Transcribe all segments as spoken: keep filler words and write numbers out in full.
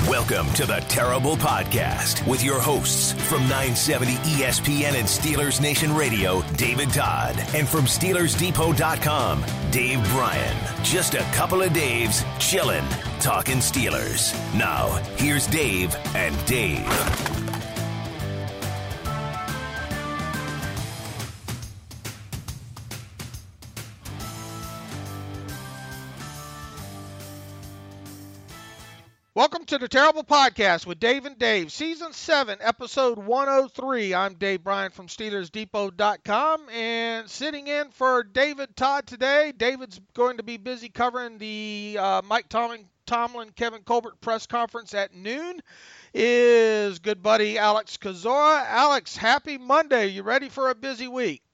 Welcome to the Terrible Podcast with your hosts from nine seventy E S P N and Steelers Nation Radio, David Todd, and from Steelers Depot dot com, Dave Bryan. Just a couple of Daves chillin', talking Steelers. Now, here's Dave and Dave. Welcome to the Terrible Podcast with Dave and Dave, Season seven, Episode one oh three. I'm Dave Bryan from Steelers Depot dot com, and sitting in for David Todd today. David's going to be busy covering the uh, Mike Tomlin, Tomlin, Kevin Colbert press conference at noon. Is good buddy Alex Kozora. Alex, happy Monday. You ready for a busy week?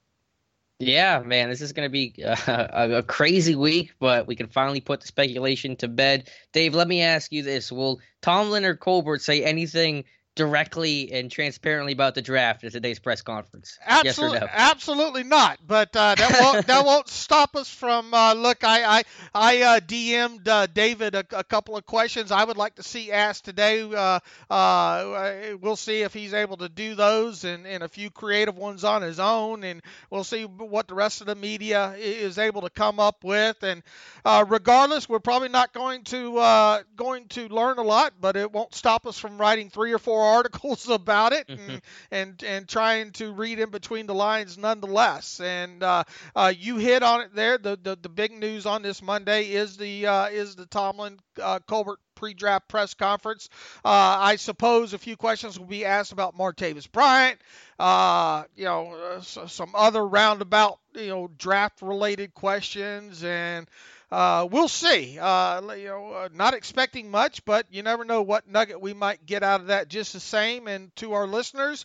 Yeah, man, this is going to be uh, a, a crazy week, but we can finally put the speculation to bed. Dave, let me ask you this. Will Tomlin or Colbert say anything directly and transparently about the draft at today's press conference? Absolutely, yes or no? Absolutely not. But uh, that won't that won't stop us from. Uh, look, I I I uh, D M'd uh, David a, a couple of questions I would like to see asked today. Uh, uh, we'll see if he's able to do those, and, and a few creative ones on his own, and we'll see what the rest of the media is able to come up with. And uh, regardless, we're probably not going to uh, going to learn a lot, but it won't stop us from writing three or four articles about it and, and and trying to read in between the lines nonetheless. And uh, uh, you hit on it there. The, the the big news on this Monday is the uh, is the Tomlin uh, Colbert pre-draft press conference. Uh, I suppose a few questions will be asked about Martavis Bryant. Uh, you know, uh, so, some other roundabout you know draft related questions, and Uh, we'll see. Uh, you know, uh, not expecting much, but you never know what nugget we might get out of that just the same. And to our listeners,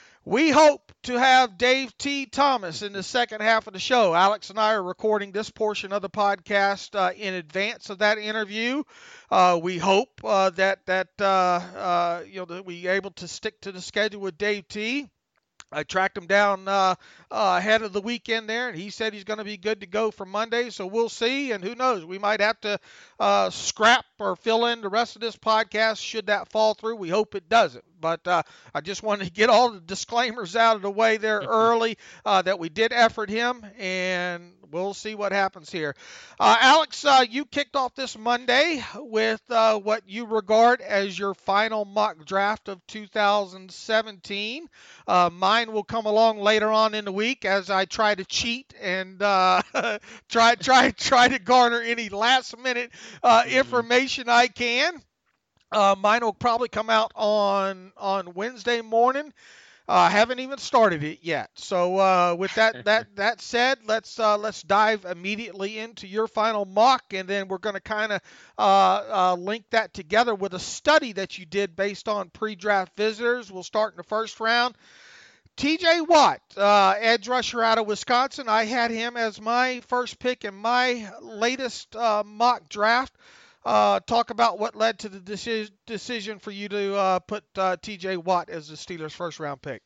we hope to have Dave T. Thomas in the second half of the show. Alex and I are recording this portion of the podcast uh, in advance of that interview. Uh, we hope uh, that that uh, uh, you know that we able to stick to the schedule with Dave T. I tracked him down uh, uh, ahead of the weekend there, and he said he's going to be good to go for Monday, so we'll see, and who knows, we might have to uh, scrap or fill in the rest of this podcast should that fall through. We hope it doesn't, but uh, I just wanted to get all the disclaimers out of the way there early uh, that we did effort him, and we'll see what happens here. Uh, Alex, uh, you kicked off this Monday with uh, what you regard as your final mock draft of two thousand seventeen. Uh, mine will come along later on in the week as I try to cheat and uh, try try try to garner any last minute uh, information I can. Uh, mine will probably come out on on Wednesday morning. I uh, haven't even started it yet. So uh, with that that that said, let's uh, let's dive immediately into your final mock, and then we're going to kind of uh, uh, link that together with a study that you did based on pre-draft visitors. We'll start in the first round. T J Watt, uh, edge rusher out of Wisconsin. I had him as my first pick in my latest uh, mock draft. Uh, talk about what led to the deci- decision for you to uh, put uh, T J Watt as the Steelers' first-round pick.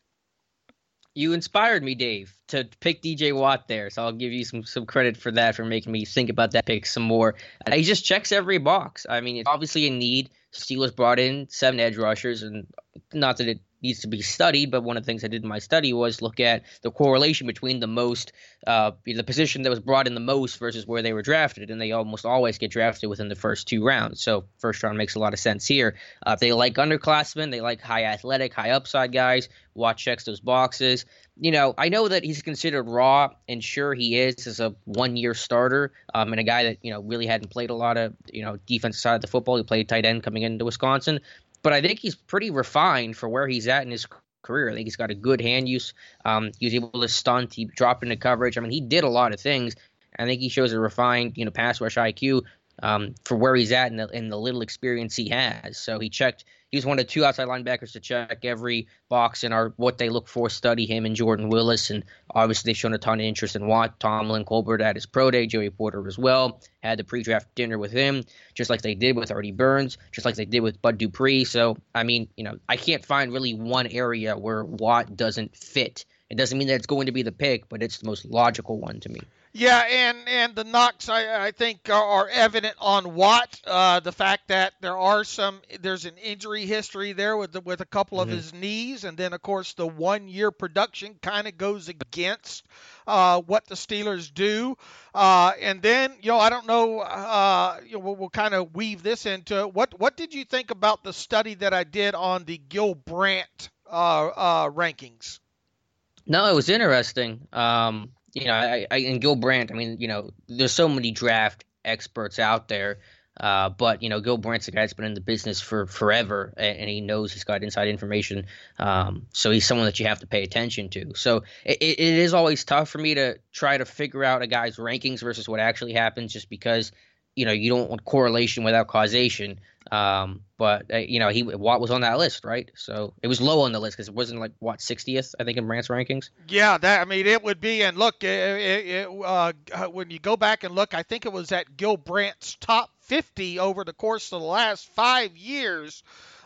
You inspired me, Dave, to pick D J Watt there, so I'll give you some some credit for that, for making me think about that pick some more. And he just checks every box. I mean, it's obviously a need. Steelers brought in seven edge rushers, and not that it needs to be studied, but one of the things I did in my study was look at the correlation between the most, uh, the position that was brought in the most versus where they were drafted, and they almost always get drafted within the first two rounds. So first round makes a lot of sense here. Uh, if they like underclassmen, they like high athletic, high upside guys. Watt checks those boxes. You know, I know that he's considered raw, and sure he is as a one-year starter, um, and a guy that, you know, really hadn't played a lot of, you know, defensive side of the football. He played tight end coming into Wisconsin. But I think he's pretty refined for where he's at in his career. I think he's got a good hand use. Um, he was able to stunt. He dropped into coverage. I mean, he did a lot of things. I think he shows a refined, you know, pass rush I Q um, for where he's at and the, and the little experience he has. So he checked. He was one of the two outside linebackers to check every box in our what they look for study, him and Jordan Willis. And obviously they've shown a ton of interest in Watt. Tomlin, Colbert at his pro day, Joey Porter as well. Had the pre-draft dinner with him, just like they did with Artie Burns, just like they did with Bud Dupree. So, I mean, you know, I can't find really one area where Watt doesn't fit. It doesn't mean that it's going to be the pick, but it's the most logical one to me. Yeah, and, and the knocks I, I think are, are evident on Watt. Uh, the fact that there are some there's an injury history there with the, with a couple of Mm-hmm. his knees, and then of course the one year production kind of goes against uh, what the Steelers do. Uh, and then you know I don't know. Uh, you know, we'll, we'll kind of weave this into it. What what did you think about the study that I did on the Gil Brandt uh, uh, rankings? No, it was interesting. Um, you know, I, I and Gil Brandt. I mean, you know, there's so many draft experts out there, uh, but you know, Gil Brandt's a guy that's been in the business for forever, and, and he knows he's got inside information. Um, so he's someone that you have to pay attention to. So it, it is always tough for me to try to figure out a guy's rankings versus what actually happens, just because you know you don't want correlation without causation. Um, but uh, you know, he Watt was on that list, right? So it was low on the list because it wasn't like what sixtieth, I think, in Brandt's rankings. Yeah, that I mean, it would be. And look, it, it, it, uh, when you go back and look, I think it was at Gil Brandt's top fifty over the course of the last five years.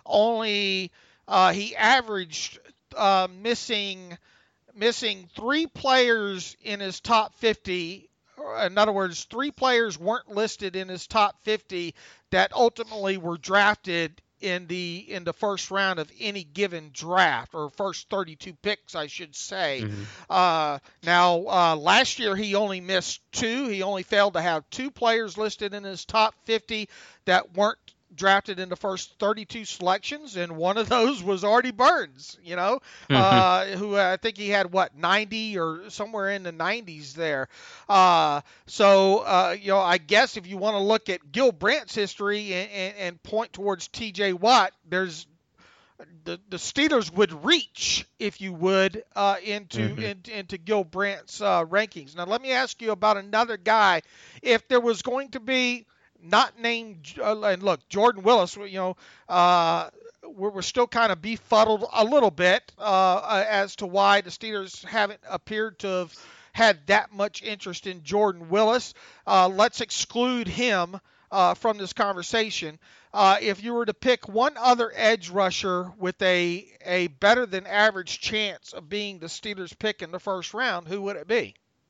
Only uh, he averaged uh, missing missing three players in his top fifty. In other words, three players weren't listed in his top fifty that ultimately were drafted in the in the first round of any given draft, or first thirty-two picks, I should say. Mm-hmm. Uh, now, uh, last year he only missed two. He only failed to have two players listed in his top fifty that weren't drafted in the first thirty-two selections, and one of those was Artie Burns, you know, mm-hmm. uh, who I think he had, what, ninety or somewhere in the nineties there. Uh, so, uh, you know, I guess if you want to look at Gil Brandt's history and, and, and point towards T J Watt, there's the, the Steelers would reach, if you would, uh, into, mm-hmm. in, into Gil Brandt's uh, rankings. Now, let me ask you about another guy. If there was going to be not named, uh, and look, Jordan Willis, you know, uh, we're, we're still kind of befuddled a little bit uh, as to why the Steelers haven't appeared to have had that much interest in Jordan Willis. Uh, let's exclude him uh, from this conversation. Uh, if you were to pick one other edge rusher with a, a better than average chance of being the Steelers' pick in the first round, who would it be?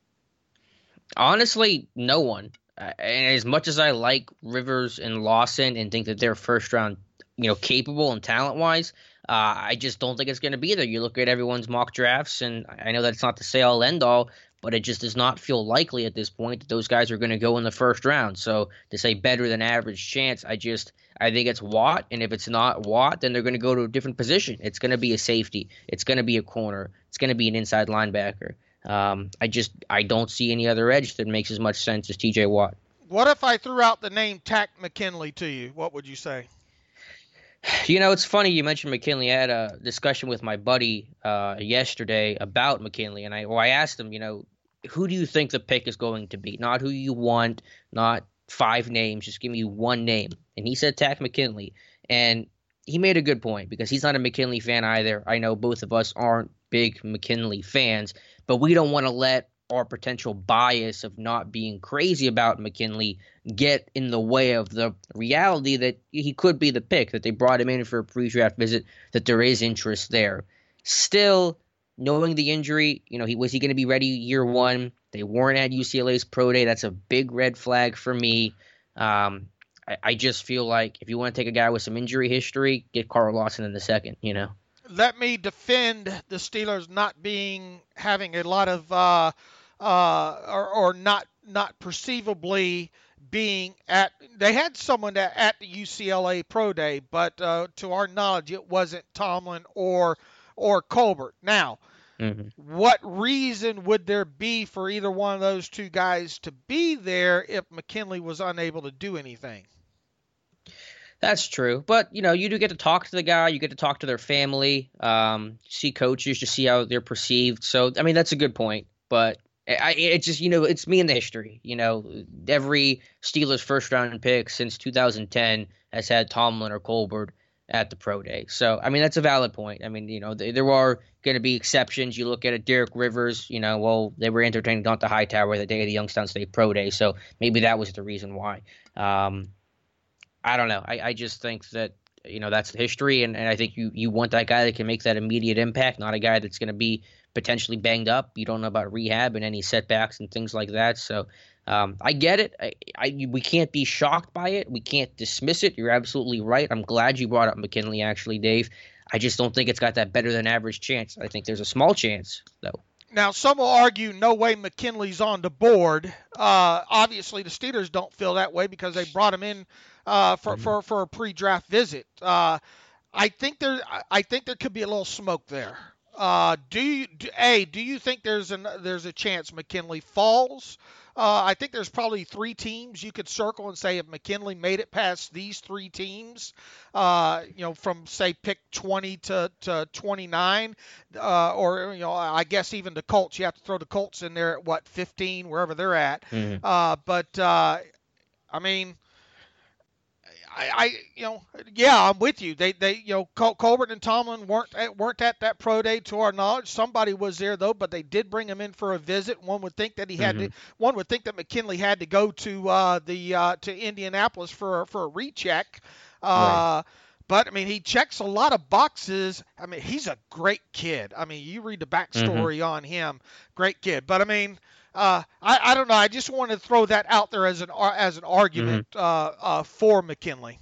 Honestly, no one. Uh, and as much as I like Rivers and Lawson and think that they're first round, you know, capable and talent wise, uh, I just don't think it's going to be there. You look at everyone's mock drafts, and I know that's not the say all end all, but it just does not feel likely at this point that those guys are going to go in the first round. So to say better than average chance, I just I think it's Watt, and if it's not Watt, then they're going to go to a different position. It's going to be a safety. It's going to be a corner. It's going to be an inside linebacker. Um, I just I don't see any other edge that makes as much sense as T J Watt. What if I threw out the name Takk McKinley to you? What would you say? You know, it's funny you mentioned McKinley. I had a discussion with my buddy uh, yesterday about McKinley, and I well, I asked him, you know, who do you think the pick is going to be? Not who you want, not five names, just give me one name. And he said Takk McKinley, and he made a good point because he's not a McKinley fan either. I know both of us aren't big McKinley fans, but we don't want to let our potential bias of not being crazy about McKinley get in the way of the reality that he could be the pick, that they brought him in for a pre-draft visit, that there is interest there. Still, knowing the injury, you know, he was he going to be ready year one? They weren't at U C L A's pro day. That's a big red flag for me. Um, I, I just feel like if you want to take a guy with some injury history, get Carl Lawson in the second, you know. Let me defend the Steelers not being having a lot of uh, uh, or, or not not perceivably being at. They had someone at, at the U C L A Pro Day, but uh, to our knowledge, it wasn't Tomlin or or Colbert. Now, mm-hmm. what reason would there be for either one of those two guys to be there if McKinley was unable to do anything? That's true. But, you know, you do get to talk to the guy. You get to talk to their family, um, see coaches, just see how they're perceived. So, I mean, that's a good point. But I, it just, you know, it's me in the history. You know, every Steelers first-round pick since two thousand ten has had Tomlin or Colbert at the pro day. So, I mean, that's a valid point. I mean, you know, th- there are going to be exceptions. You look at it, Derek Rivers, you know, well, they were entertaining Donta Hightower the day of the Youngstown State pro day. So maybe that was the reason why. Um I don't know. I, I just think that you know, that's the history. And, and I think you, you want that guy that can make that immediate impact, not a guy that's going to be potentially banged up. You don't know about rehab and any setbacks and things like that. So um, I get it. I, I we can't be shocked by it. We can't dismiss it. You're absolutely right. I'm glad you brought up McKinley, actually, Dave. I just don't think it's got that better than average chance. I think there's a small chance, though. Now, some will argue no way McKinley's on the board. Uh, obviously, the Steelers don't feel that way because they brought him in uh, for, mm-hmm. for for a pre-draft visit. Uh, I think there I think there could be a little smoke there. Uh, do you do, a do you think there's an there's a chance McKinley falls? Uh, I think there's probably three teams you could circle and say if McKinley made it past these three teams, uh, you know, from say pick twenty to, to twenty-nine, uh, or you know, I guess even the Colts. You have to throw the Colts in there at what fifteen, wherever they're at. Mm-hmm. Uh, but uh, I mean. I, I, you know, yeah, I'm with you. They, they, you know, Col- Colbert and Tomlin weren't at, weren't at that pro day to our knowledge. Somebody was there though, but they did bring him in for a visit. One would think that he had mm-hmm. to. One would think that McKinley had to go to uh, the uh, to Indianapolis for for a recheck. Uh, right. But I mean, he checks a lot of boxes. I mean, he's a great kid. I mean, you read the backstory mm-hmm. on him, great kid. But I mean. Uh, I, I don't know. I just wanted to throw that out there as an as an argument mm-hmm. uh, uh, for McKinley.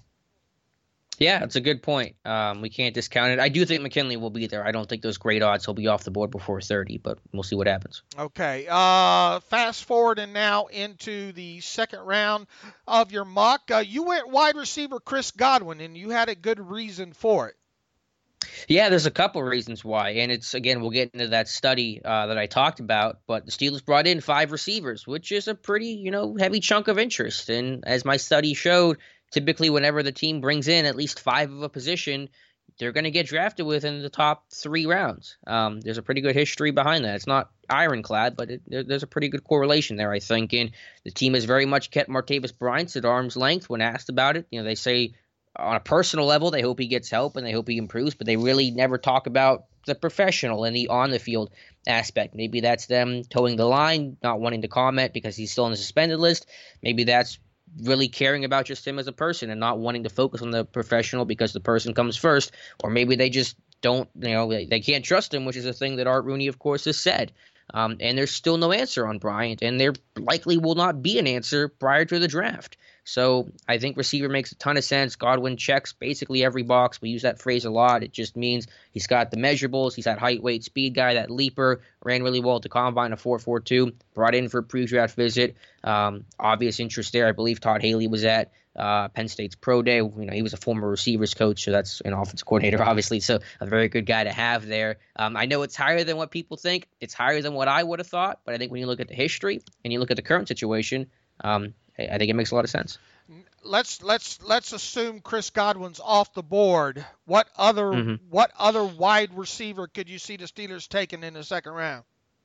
Yeah, it's a good point. Um, we can't discount it. I do think McKinley will be there. I don't think there's great odds he'll be off the board before thirty, but we'll see what happens. Okay. Uh, fast forward and now into the second round of your mock. Uh, you went wide receiver Chris Godwin, and you had a good reason for it. Yeah, there's a couple of reasons why, and it's, again, we'll get into that study uh, that I talked about, but the Steelers brought in five receivers, which is a pretty, you know, heavy chunk of interest, and as my study showed, typically whenever the team brings in at least five of a position, they're going to get drafted within the top three rounds. Um, there's a pretty good history behind that. It's not ironclad, but it, there, there's a pretty good correlation there, I think, and the team has very much kept Martavis Bryant at arm's length when asked about it. You know, they say, on a personal level, they hope he gets help and they hope he improves, but they really never talk about the professional and the on-the-field aspect. Maybe that's them towing the line, not wanting to comment because he's still on the suspended list. Maybe that's really caring about just him as a person and not wanting to focus on the professional because the person comes first. Or maybe they just don't, you know, they, they can't trust him, which is a thing that Art Rooney, of course, has said. Um, and there's still no answer on Bryant, and there likely will not be an answer prior to the draft. So I think receiver makes a ton of sense. Godwin checks basically every box. We use that phrase a lot. It just means he's got the measurables. He's that height, weight, speed guy, that leaper, ran really well at the combine, a four four two, brought in for a pre-draft visit. Um, obvious interest there. I believe Todd Haley was at uh, Penn State's pro day. You know, he was a former receivers coach, so that's an offense coordinator, obviously. So a very good guy to have there. Um, I know it's higher than what people think. It's higher than what I would have thought, but I think when you look at the history and you look at the current situation, um, I think it makes a lot of sense. Let's let's let's assume Chris Godwin's off the board. What other mm-hmm. what other wide receiver could you see the Steelers taking in the second round?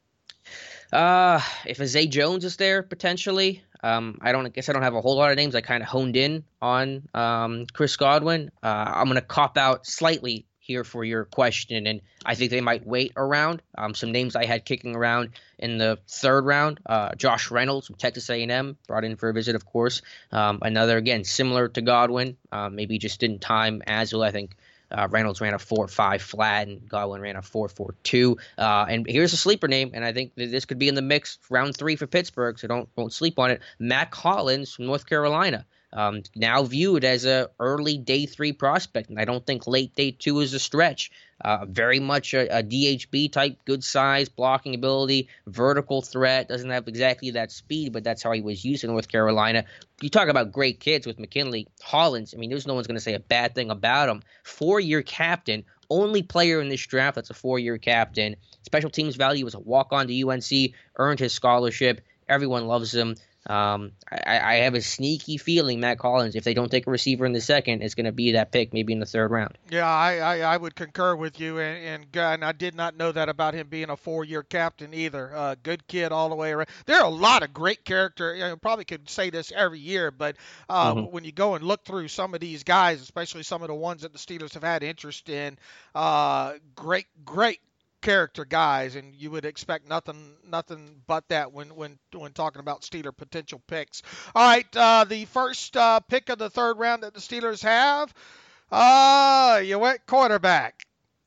Uh, if a Zay Jones is there potentially, um, I don't I guess I don't have a whole lot of names. I kind of honed in on um Chris Godwin. Uh, I'm gonna cop out slightly here for your question, and I think they might wait around. Um, some names I had kicking around in the third round, uh, Josh Reynolds from Texas A and M, brought in for a visit, of course. Um, another, again, similar to Godwin, uh, maybe just didn't time as well. I think uh, Reynolds ran a four five flat, and Godwin ran a four four two. Uh, and here's a sleeper name, and I think that this could be in the mix round three for Pittsburgh, so don't, don't sleep on it. Matt Collins from North Carolina. Um, now viewed as a early day three prospect, and I don't think late day two is a stretch. Uh, very much a, a D H B type, good size, blocking ability, vertical threat. Doesn't have exactly that speed, but that's how he was used in North Carolina. You talk about great kids with McKinley, Hollins. I mean, there's no one's going to say a bad thing about him. Four-year captain, only player in this draft that's a four-year captain. Special teams value was a walk-on to U N C, earned his scholarship. Everyone loves him. Um, I, I have a sneaky feeling Matt Collins, if they don't take a receiver in the second, is going to be that pick maybe in the third round. Yeah, I, I, I would concur with you, and, and and I did not know that about him being a four-year captain either. Uh, good kid all the way around. There are a lot of great character. You know, probably could say this every year, but uh, mm-hmm. when you go and look through some of these guys, especially some of the ones that the Steelers have had interest in, uh, great, great. character guys, and you would expect nothing nothing but that when when when talking about Steeler potential picks. All right, uh, the first uh, pick of the third round that the Steelers have, Uh, you went quarterback.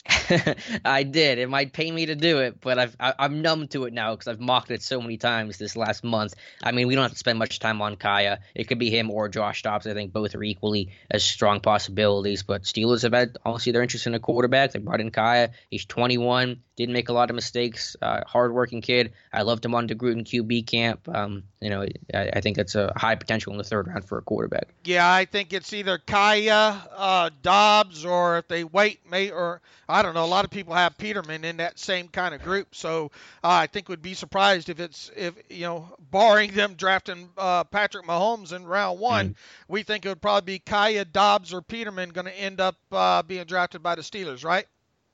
I did. It might pain me to do it, but I've, I, I'm numb to it now because I've mocked it so many times this last month. I mean, we don't have to spend much time on Kaya. It could be him or Josh Dobbs. I think both are equally as strong possibilities. But Steelers have had, obviously, they're interested in a quarterback. They brought in Kaya. He's twenty-one. Didn't make a lot of mistakes. Uh, hardworking kid. I loved him on DeGroote Q B camp. Um, you know, I, I think that's a high potential in the third round for a quarterback. Yeah, I think it's either Kaya, uh, Dobbs, or if they wait, may or I don't know. A lot of people have Peterman in that same kind of group, so uh, I think would be surprised if it's if you know, barring them drafting uh, Patrick Mahomes in round one, mm. we think it would probably be Kaya, Dobbs, or Peterman going to end up uh, being drafted by the Steelers, right?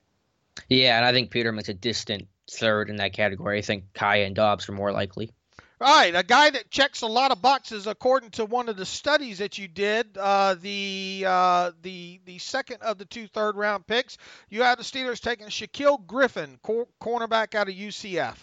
Yeah, and I think Peterman's a distant third in that category. I think Kaya and Dobbs are more likely. All right, a guy that checks a lot of boxes according to one of the studies that you did, uh, the uh, the the second of the two third round picks. You have the Steelers taking Shaquill Griffin, cor- cornerback out of U C F.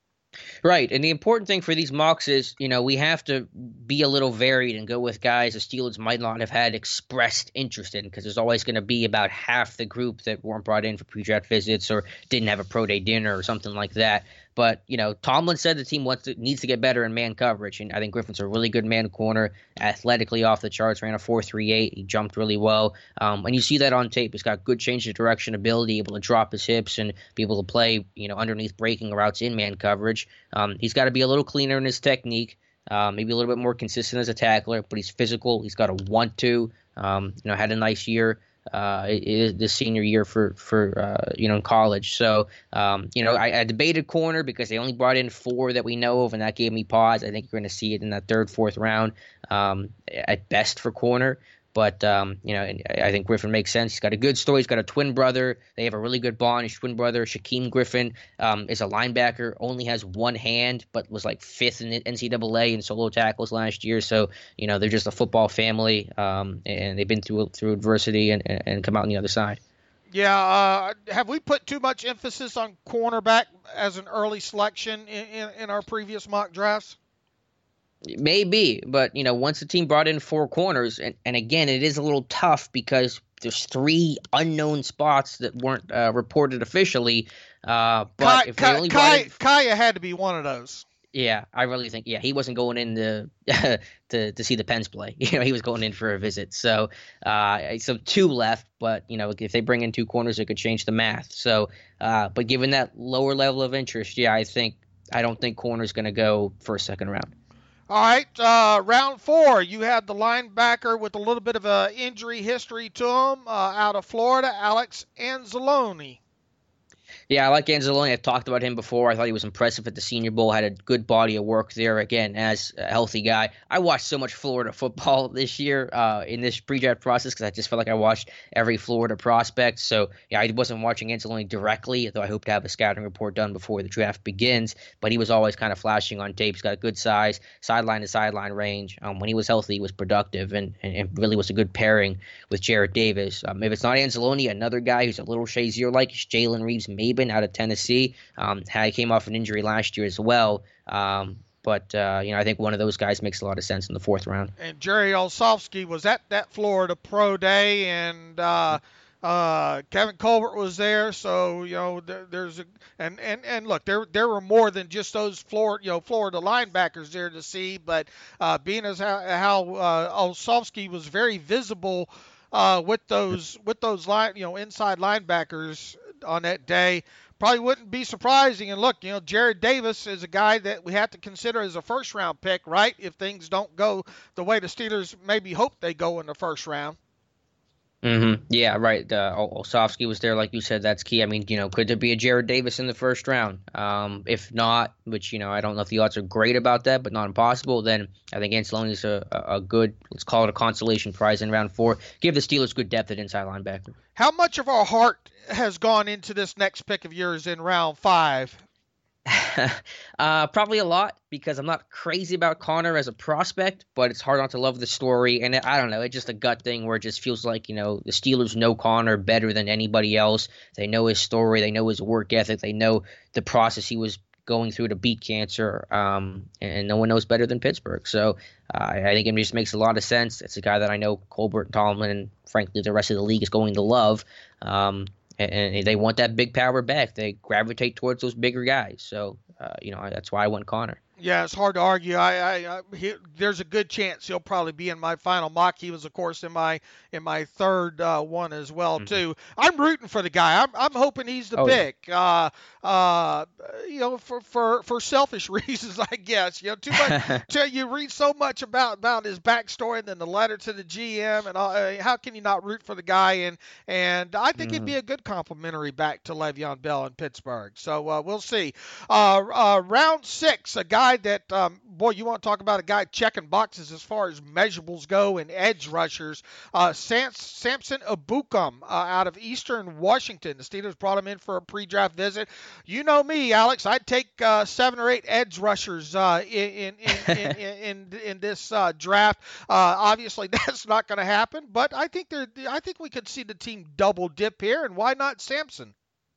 Right, and the important thing for these mocks is, you know, we have to be a little varied and go with guys the Steelers might not have had expressed interest in, because there's always going to be about half the group that weren't brought in for pre-draft visits or didn't have a pro day dinner or something like that. But, you know, Tomlin said the team wants to, needs to get better in man coverage, and I think Griffin's a really good man corner, athletically off the charts, ran a four three eight. He jumped really well, um, and you see that on tape. He's got good change of direction ability, able to drop his hips and be able to play, you know, underneath breaking routes in man coverage. Um, he's got to be a little cleaner in his technique, uh, maybe a little bit more consistent as a tackler, but he's physical. He's got to want to. Um, you know, had a nice year. Uh, is the senior year for for uh, you know, in college. So um, you know, I, I debated corner because they only brought in four that we know of, and that gave me pause. I think you're going to see it in that third, fourth round um, at best for corner. But um, you know, I think Griffin makes sense. He's got a good story. He's got a twin brother. They have a really good bond. His twin brother, Shaquem Griffin, um, is a linebacker. Only has one hand, but was like fifth in the N C double A in solo tackles last year. So you know, they're just a football family, um, and they've been through through adversity and, and come out on the other side. Yeah. Uh, have we put too much emphasis on cornerback as an early selection in, in, in our previous mock drafts? Maybe, but, you know, once the team brought in four corners, and, and again, it is a little tough because there's three unknown spots that weren't uh, reported officially. Uh, but Kai, if they only Kai, brought in, Kaya had to be one of those. Yeah, I really think, yeah, he wasn't going in to to, to see the Pens play. You know, he was going in for a visit. So, uh, so two left, but, you know, if they bring in two corners, it could change the math. So, uh, but given that lower level of interest, yeah, I think, I don't think corner's going to go for a second round. All right, uh, round four, you have the linebacker with a little bit of a injury history to him uh, out of Florida, Alex Anzalone. Yeah, I like Anzalone. I've talked about him before. I thought he was impressive at the Senior Bowl, had a good body of work there, again, as a healthy guy. I watched so much Florida football this year uh, in this pre-draft process because I just felt like I watched every Florida prospect. So, yeah, I wasn't watching Anzalone directly, though I hope to have a scouting report done before the draft begins. But he was always kind of flashing on tape. He's got a good size, sideline to sideline range. Um, when he was healthy, he was productive and, and it really was a good pairing with Jarrett Davis. Um, if it's not Anzalone, another guy who's a little Shazier-like is Jalen Reeves-Maybin out of Tennessee. Um, he came off an injury last year as well. Um, but, uh, you know, I think one of those guys makes a lot of sense in the fourth round. And Jerry Olsavsky was at that Florida Pro Day, and uh, uh, Kevin Colbert was there. So, you know, there, there's a and, and, and look, there there were more than just those Florida, you know, Florida linebackers there to see. But uh, being as how, how uh, Olsavsky was very visible uh, with those with those line, you know, inside linebackers on that day, probably wouldn't be surprising. And look, you know, Jarrett Davis is a guy that we have to consider as a first round pick, right? If things don't go the way the Steelers maybe hope they go in the first round. Mm-hmm. Yeah, right. Uh, Olsavsky was there, like you said. That's key. I mean, you know, could there be a Jarrett Davis in the first round? Um, if not, which, you know, I don't know if the odds are great about that, but not impossible, then I think Anzalone is a, a good, let's call it a consolation prize in round four. Give the Steelers good depth at inside linebacker. How much of our heart has gone into this next pick of yours in round five? uh, probably a lot, because I'm not crazy about Connor as a prospect, but it's hard not to love the story. And I don't know, it's just a gut thing where it just feels like, you know, the Steelers know Connor better than anybody else. They know his story. They know his work ethic. They know the process he was going through to beat cancer, um, and no one knows better than Pittsburgh. So uh, I think it just makes a lot of sense. It's a guy that I know Colbert, Tomlin, and frankly the rest of the league is going to love. Um, and, and they want that big power back. They gravitate towards those bigger guys. So uh, you know that's why I went Connor. Yeah, it's hard to argue. I, I, I he, there's a good chance he'll probably be in my final mock. He was, of course, in my in my third uh, one as well, mm-hmm. too. I'm rooting for the guy. I'm I'm hoping he's the oh, pick. Yeah. Uh, uh, you know, for, for, for selfish reasons, I guess. You know, too much. too, you read so much about, about his backstory and then the letter to the G M, and all, uh, how can you not root for the guy? And and I think mm-hmm. it'd be a good complimentary back to Le'Veon Bell in Pittsburgh. So uh, we'll see. Uh, uh, round six, a guy that, um, boy, you want to talk about a guy checking boxes as far as measurables go and edge rushers. Uh, Sam, Samson Ebukam uh, out of Eastern Washington. The Steelers brought him in for a pre-draft visit. You know me, Alex. I'd take uh, seven or eight edge rushers uh, in, in, in, in, in, in this uh, draft. Uh, obviously, that's not going to happen, but I think they're, I think we could see the team double dip here, and why not Samson?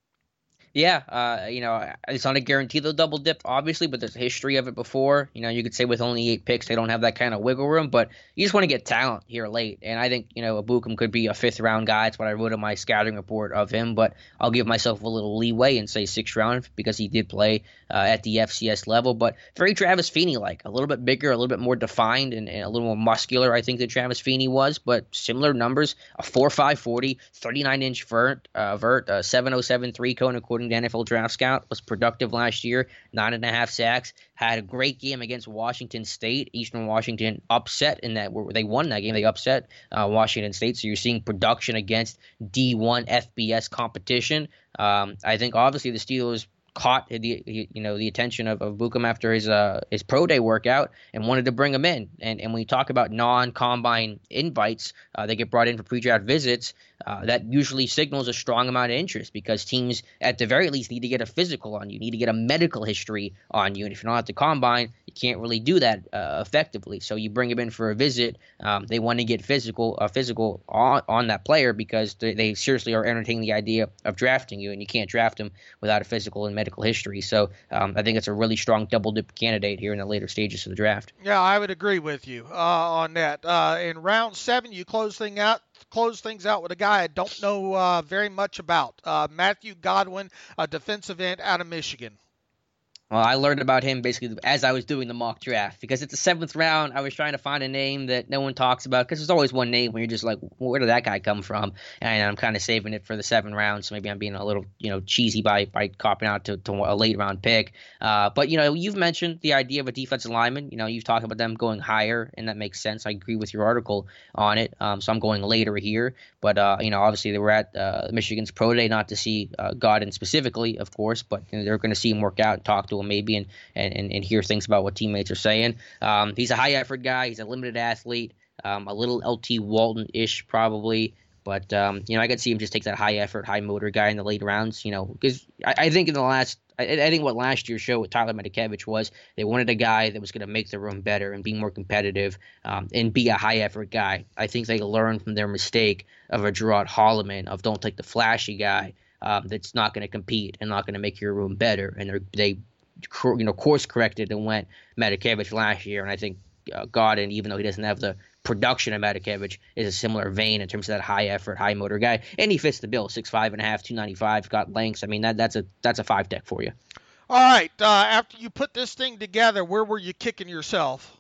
Yeah, uh, you know, it's not a guarantee they'll double dip, obviously, but there's a history of it before. You know, you could say with only eight picks, they don't have that kind of wiggle room, but you just want to get talent here late. And I think, you know, Ebukam could be a fifth round guy. That's what I wrote in my scouting report of him, but I'll give myself a little leeway and say sixth round because he did play uh, at the F C S level, but very Travis Feeney-like, a little bit bigger, a little bit more defined, and, and a little more muscular, I think, than Travis Feeney was, but similar numbers, a four five forty, thirty-nine inch vert, uh, vert uh, seven oh seven three cone according to N F L Draft Scout, was productive last year, nine and a half sacks, had a great game against Washington State. Eastern Washington upset in that they won that game. They upset uh, Washington State, so you're seeing production against D one F B S competition. Um, I think obviously the Steelers caught the you know the attention of, of Ebukam after his uh his pro day workout and wanted to bring him in. And and when you talk about non-combine invites, uh, they get brought in for pre-draft visits. Uh, that usually signals a strong amount of interest because teams, at the very least, need to get a physical on you, need to get a medical history on you. And if you're not at the combine, you can't really do that uh, effectively. So you bring him in for a visit. Um, they want to get physical, uh, physical on, on that player because they, they seriously are entertaining the idea of drafting you, and you can't draft him without a physical and medical history. So um, I think it's a really strong double dip candidate here in the later stages of the draft. Yeah, I would agree with you uh, on that. Uh, in round seven, you close thing out. Close things out with a guy I don't know uh, very much about. Uh, Matthew Godwin, a defensive end out of Michigan. Well, I learned about him basically as I was doing the mock draft because at the seventh round, I was trying to find a name that no one talks about because there's always one name where you're just like, well, where did that guy come from? And I'm kind of saving it for the seventh round, so maybe I'm being a little, you know, cheesy by by copying out to, to a late round pick. Uh, but, you know, you've mentioned the idea of a defensive lineman. You know, you've talked about them going higher, and that makes sense. I agree with your article on it, um, so I'm going later here. But, uh, you know, obviously they were at uh, Michigan's Pro Day, not to see uh, Godwin specifically, of course, but you know, they're going to see him work out and talk to him maybe and, and, and hear things about what teammates are saying. Um, he's a high-effort guy. He's a limited athlete, um, a little L T Walton-ish probably. But, um, you know, I could see him just take that high-effort, high-motor guy in the late rounds, you know, because I, I think in the last – I, I think what last year's show with Tyler Matakevich was they wanted a guy that was going to make the room better and be more competitive um, and be a high-effort guy. I think they learned from their mistake of a Gerard Holloman of don't take the flashy guy um, that's not going to compete and not going to make your room better. And they – you know, course corrected and went Matakevich last year, and I think uh, Godwin, even though he doesn't have the production of Matakevich, is a similar vein in terms of that high effort, high motor guy, and he fits the bill. six five and a half, two ninety-five, got lengths. I mean, that that's a that's a five tech for you. All right, uh, after you put this thing together, where were you kicking yourself?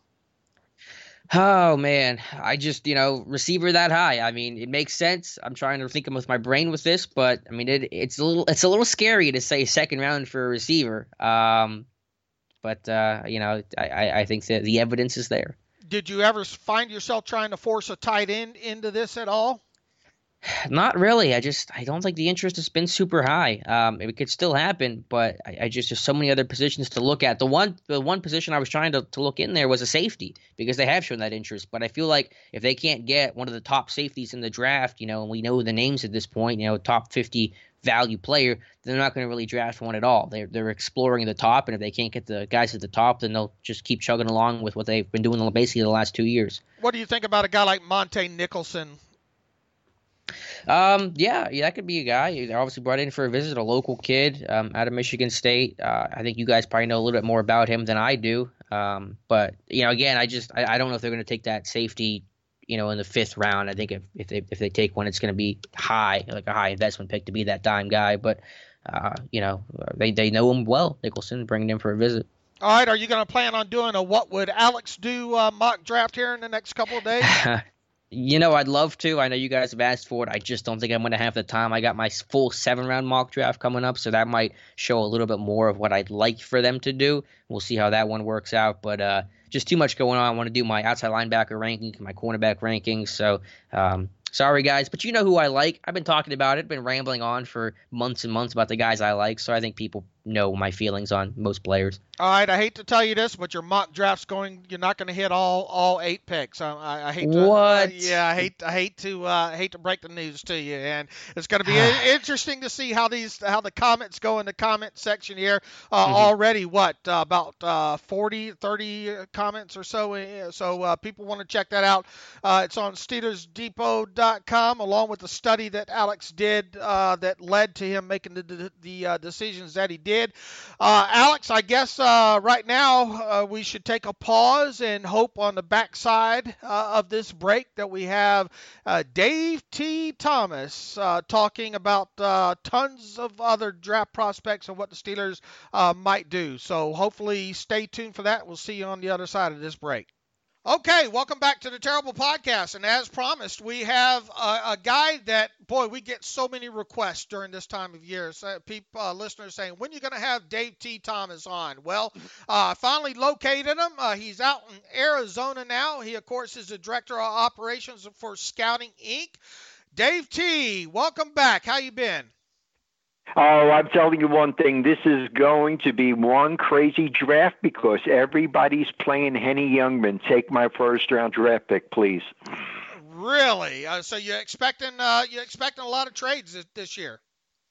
Oh, man, I just, you know, receiver that high. I mean, it makes sense. I'm trying to think with my brain with this, but I mean, it, it's a little, it's a little scary to say second round for a receiver. Um, but uh, you know, I, I think that the evidence is there. Did you ever find yourself trying to force a tight end into this at all? Not really. I just I don't think the interest has been super high. Um, it could still happen, but I, I just there's so many other positions to look at. The one the one position I was trying to, to look in there was a safety because they have shown that interest. But I feel like if they can't get one of the top safeties in the draft, you know, and we know the names at this point, you know, top fifty value player, they're not going to really draft one at all. They're they're exploring the top, and if they can't get the guys at the top, then they'll just keep chugging along with what they've been doing basically the last two years. What do you think about a guy like Monte Nicholson? Um, yeah, yeah, that could be a guy. They obviously brought in for a visit, a local kid um, out of Michigan State. Uh, I think you guys probably know a little bit more about him than I do. Um, but you know, again, I just I, I don't know if they're going to take that safety, you know, in the fifth round. I think if if they if they take one, it's going to be high, like a high investment pick to be that dime guy. But uh, you know, they they know him well. Nicholson bringing him for a visit. All right, are you going to plan on doing a what would Alex do uh, mock draft here in the next couple of days? You know, I'd love to. I know you guys have asked for it. I just don't think I'm going to have the time. I got my full seven-round mock draft coming up, so that might show a little bit more of what I'd like for them to do. We'll see how that one works out. But uh, just too much going on. I want to do my outside linebacker ranking, my cornerback rankings. So um, sorry, guys, but you know who I like. I've been talking about it, been rambling on for months and months about the guys I like, so I think people know my feelings on most players. All right, I hate to tell you this, but your mock draft's going. You're not going to hit all all eight picks. I, I, I hate to. What? Uh, yeah, I hate I hate to uh, hate to break the news to you, and it's going to be interesting to see how these how the comments go in the comment section here. Uh, mm-hmm. Already, what uh, about uh, forty, thirty comments or so? So uh, people want to check that out. Uh, it's on Steelers Depot dot com, along with the study that Alex did uh, that led to him making the the, the uh, decisions that he did. Uh, Alex, I guess. Uh, Uh, right now, uh, we should take a pause and hope on the backside uh, of this break that we have uh, Dave T. Thomas uh, talking about uh, tons of other draft prospects and what the Steelers uh, might do. So hopefully stay tuned for that. We'll see you on the other side of this break. Okay, welcome back to the Terrible Podcast. And as promised, we have a, a guy that, boy, we get so many requests during this time of year. So people, uh, listeners saying, when are you going to have Dave T. Thomas on? Well, I uh, finally located him. Uh, he's out in Arizona now. He, of course, is the Director of Operations for Scouting, Incorporated. Dave T., welcome back. How you been? Oh, I'm telling you one thing. This is going to be one crazy draft because everybody's playing Henny Youngman. Take my first-round draft pick, please. Really? Uh, so you're expecting uh, you're expecting a lot of trades this, this year?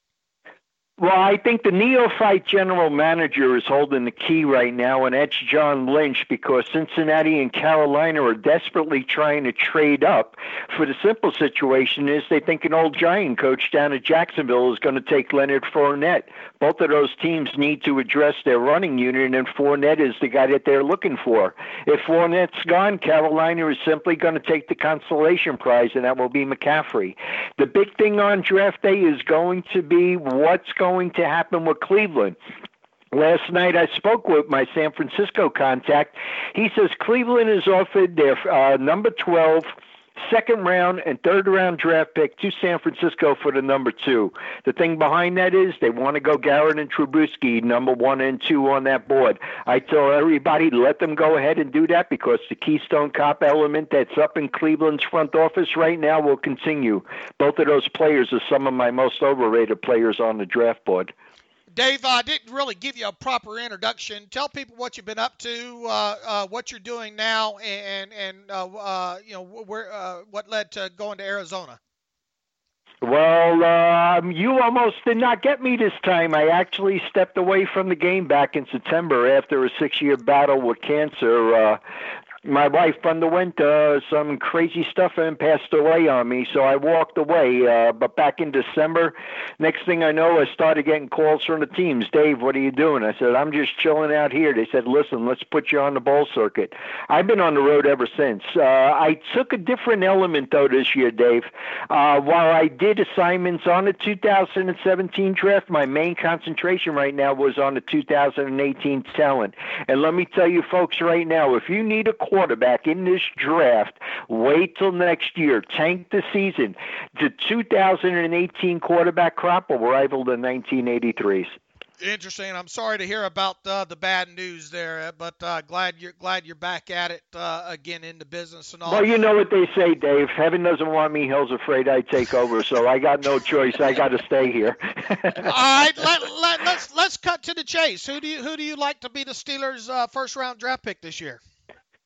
Well, I think the neophyte general manager is holding the key right now, and that's John Lynch, because Cincinnati and Carolina are desperately trying to trade up. For the simple situation is they think an old Giant coach down at Jacksonville is going to take Leonard Fournette. Both of those teams need to address their running unit, and Fournette is the guy that they're looking for. If Fournette's gone, Carolina is simply going to take the consolation prize, and that will be McCaffrey. The big thing on draft day is going to be what's going going to happen with Cleveland. Last night I spoke with my San Francisco contact. He says Cleveland has offered their uh, number twelve, second round, and third round draft pick to San Francisco for the number two. The thing behind that is they want to go Garrett and Trubisky, number one and two on that board. I tell everybody, let them go ahead and do that, because the Keystone Cop element that's up in Cleveland's front office right now will continue. Both of those players are some of my most overrated players on the draft board. Dave, I didn't really give you a proper introduction. Tell people what you've been up to, uh, uh, what you're doing now, and and uh, uh, you know where uh, what led to going to Arizona. Well, um, you almost did not get me this time. I actually stepped away from the game back in September after a six-year battle with cancer. Uh, My wife underwent uh, some crazy stuff and passed away on me, so I walked away. Uh, but back in December, next thing I know, I started getting calls from the teams. Dave, what are you doing? I said, I'm just chilling out here. They said, listen, let's put you on the bowl circuit. I've been on the road ever since. Uh, I took a different element, though, this year, Dave. Uh, while I did assignments on the two thousand seventeen draft, my main concentration right now was on the two thousand eighteen talent. And let me tell you, folks, right now, if you need a quarterback in this draft, wait till next year. Tank the season. The two thousand eighteen quarterback crop will rival the nineteen eighty-threes. Interesting. I'm sorry to hear about uh, the bad news there, but uh, glad you're glad you're back at it uh, again in the business and all. Well, you know what they say, Dave. Heaven doesn't want me. Hell's afraid I take over. So I got no choice. I got to stay here. All right, let, let, let's let's cut to the chase. Who do you who do you like to be the Steelers' uh, first round draft pick this year?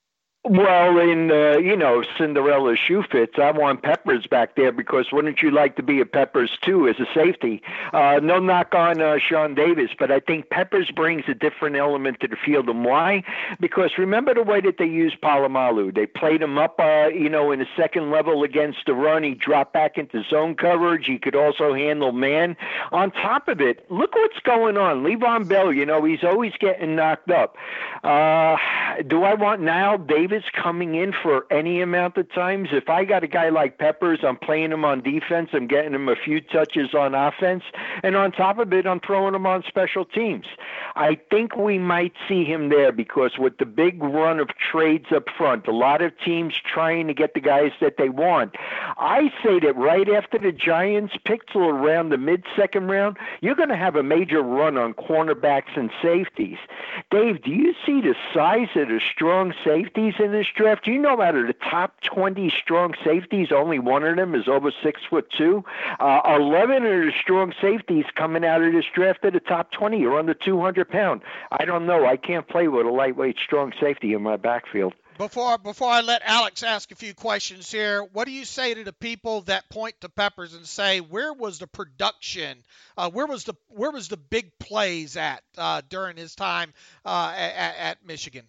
Well, in uh, you know, Cinderella's shoe fits, I want Peppers back there because wouldn't you like to be a Peppers too as a safety? Uh, no knock on uh, Sean Davis, but I think Peppers brings a different element to the field. And why? Because remember the way that they used Palomalu. They played him up, uh, you know, in the second level against the run. He dropped back into zone coverage. He could also handle man. On top of it, look what's going on. Le'Veon Bell, you know, he's always getting knocked up. Uh, do I want Niall Davis coming in for any amount of times? If I got a guy like Peppers, I'm playing him on defense, I'm getting him a few touches on offense, and on top of it, I'm throwing him on special teams. I think we might see him there because with the big run of trades up front, a lot of teams trying to get the guys that they want. I say that right after the Giants pick till around the mid-second round, you're going to have a major run on cornerbacks and safeties. Dave, do you see the size of the strong safeties in this draft? Do you know out of the top twenty strong safeties, only one of them is over six foot two? Uh, eleven of the strong safeties coming out of this draft at the top twenty are under two hundred pounds. I don't know. I can't play with a lightweight strong safety in my backfield. Before before I let Alex ask a few questions here, what do you say to the people that point to Peppers and say, where was the production? Uh, where was the where was the big plays at uh, during his time uh, at, at Michigan?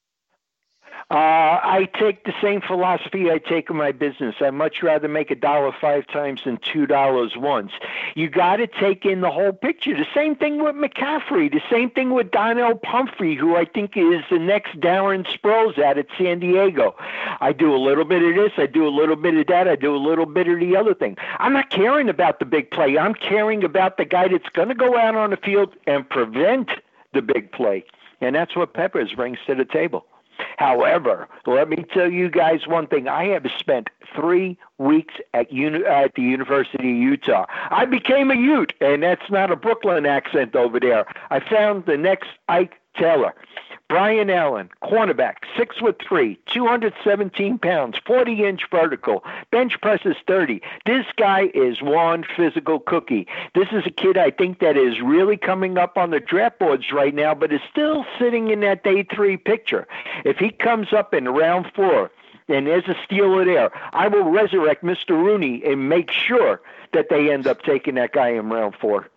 Uh, I take the same philosophy I take in my business. I'd much rather make a dollar five times than two dollars once. You got to take in the whole picture. The same thing with McCaffrey. The same thing with Donnell Pumphrey, who I think is the next Darren Sproles out at San Diego. I do a little bit of this. I do a little bit of that. I do a little bit of the other thing. I'm not caring about the big play. I'm caring about the guy that's going to go out on the field and prevent the big play. And that's what Peppers brings to the table. However, let me tell you guys one thing. I have spent three weeks at uni- at the University of Utah. I became a Ute, and that's not a Brooklyn accent over there. I found the next Ike Taylor. Brian Allen, cornerback, six foot three, two hundred seventeen pounds, forty inch vertical, bench presses thirty. This guy is one physical cookie. This is a kid I think that is really coming up on the draft boards right now, but is still sitting in that day three picture. If he comes up in round four, and there's a stealer there, I will resurrect Mister Rooney and make sure that they end up taking that guy in round four.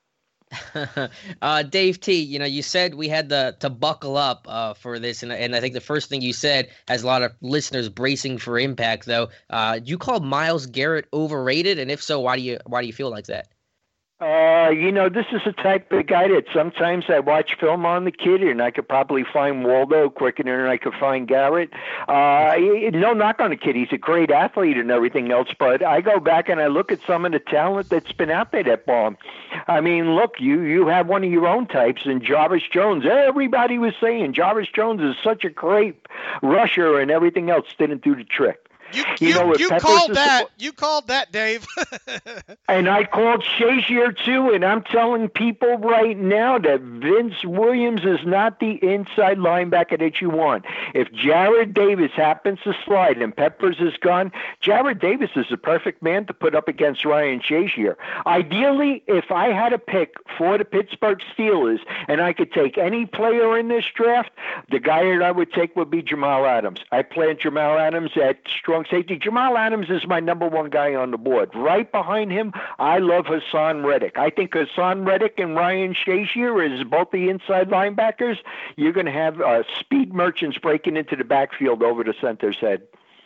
uh, Dave T, you know, you said we had the, to buckle up uh, for this, and, and I think the first thing you said has a lot of listeners bracing for impact, though. Uh, you call Myles Garrett overrated, and if so, why do you why do you feel like that? Uh, you know, this is the type of guy that sometimes I watch film on the kid, and I could probably find Waldo quicker than I could find Garrett. Uh, no knock on the kid. He's a great athlete and everything else, but I go back and I look at some of the talent that's been out there that bomb. I mean, look, you, you have one of your own types in Jarvis Jones. Everybody was saying Jarvis Jones is such a great rusher and everything else, didn't do the trick. You you, you, know, you called that. The, you called that, Dave. And I called Shazier too, and I'm telling people right now that Vince Williams is not the inside linebacker that you want. If Jared Davis happens to slide and Peppers is gone, Jared Davis is the perfect man to put up against Ryan Shazier. Ideally, if I had a pick for the Pittsburgh Steelers and I could take any player in this draft, the guy that I would take would be Jamal Adams. I planned Jamal Adams at strong safety. Jamal Adams is my number one guy on the board. Right behind him, I love Hassan Reddick. I think Hassan Reddick and Ryan Shazier is both the inside linebackers. You're going to have uh, speed merchants breaking into the backfield over the center's head.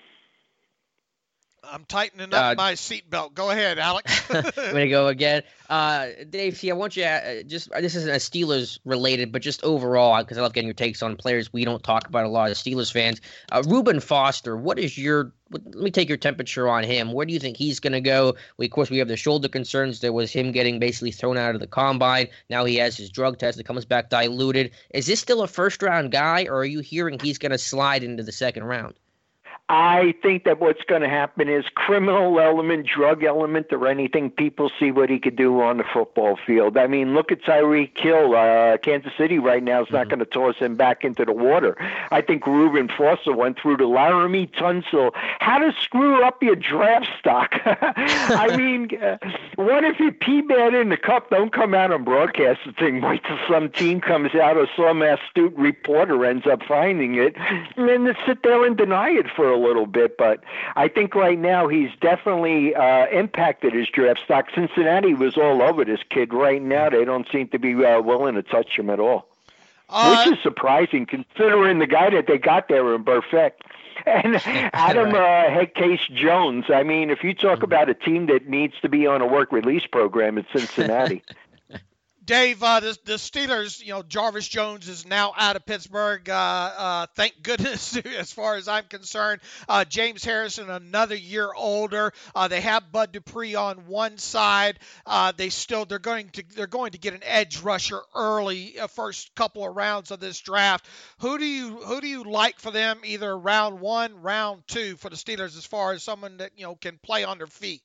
I'm tightening up uh, my seatbelt. Go ahead, Alex. I'm going to go again. Uh, Dave, see, I want you to just – this isn't a Steelers related, but just overall, because I love getting your takes on players we don't talk about a lot as Steelers fans. Uh, Reuben Foster, what is your – let me take your temperature on him. Where do you think he's going to go? We, of course, we have the shoulder concerns. There was him getting basically thrown out of the combine. Now he has his drug test that comes back diluted. Is this still a first-round guy, or are you hearing he's going to slide into the second round? I think that what's going to happen is criminal element, drug element, or anything, people see what he could do on the football field. I mean, look at Tyreek Hill. Uh, Kansas City right now is not mm-hmm. going to toss him back into the water. I think Reuben Foster went through to Laramie Tunsil. How to screw up your draft stock. I mean, uh, what if you pee bad in the cup? Don't come out and broadcast the thing. Wait till some team comes out or some astute reporter ends up finding it, and then sit there and deny it for a little bit. But I think right now he's definitely uh, impacted his draft stock. Cincinnati was all over this kid. Right now they don't seem to be uh, willing to touch him at all, uh, which is surprising considering the guy that they got there in Perfect. And Adam uh, Headcase Jones. I mean, if you talk about a team that needs to be on a work release program, it's Cincinnati. Dave, uh, the, the Steelers, you know, Jarvis Jones is now out of Pittsburgh. Uh, uh, thank goodness, as far as I'm concerned. Uh, James Harrison, another year older. Uh, they have Bud Dupree on one side. Uh, they still they're going to they're going to get an edge rusher early, uh, first couple of rounds of this draft. Who do you who do you like for them, either round one, round two for the Steelers, as far as someone that you know can play on their feet?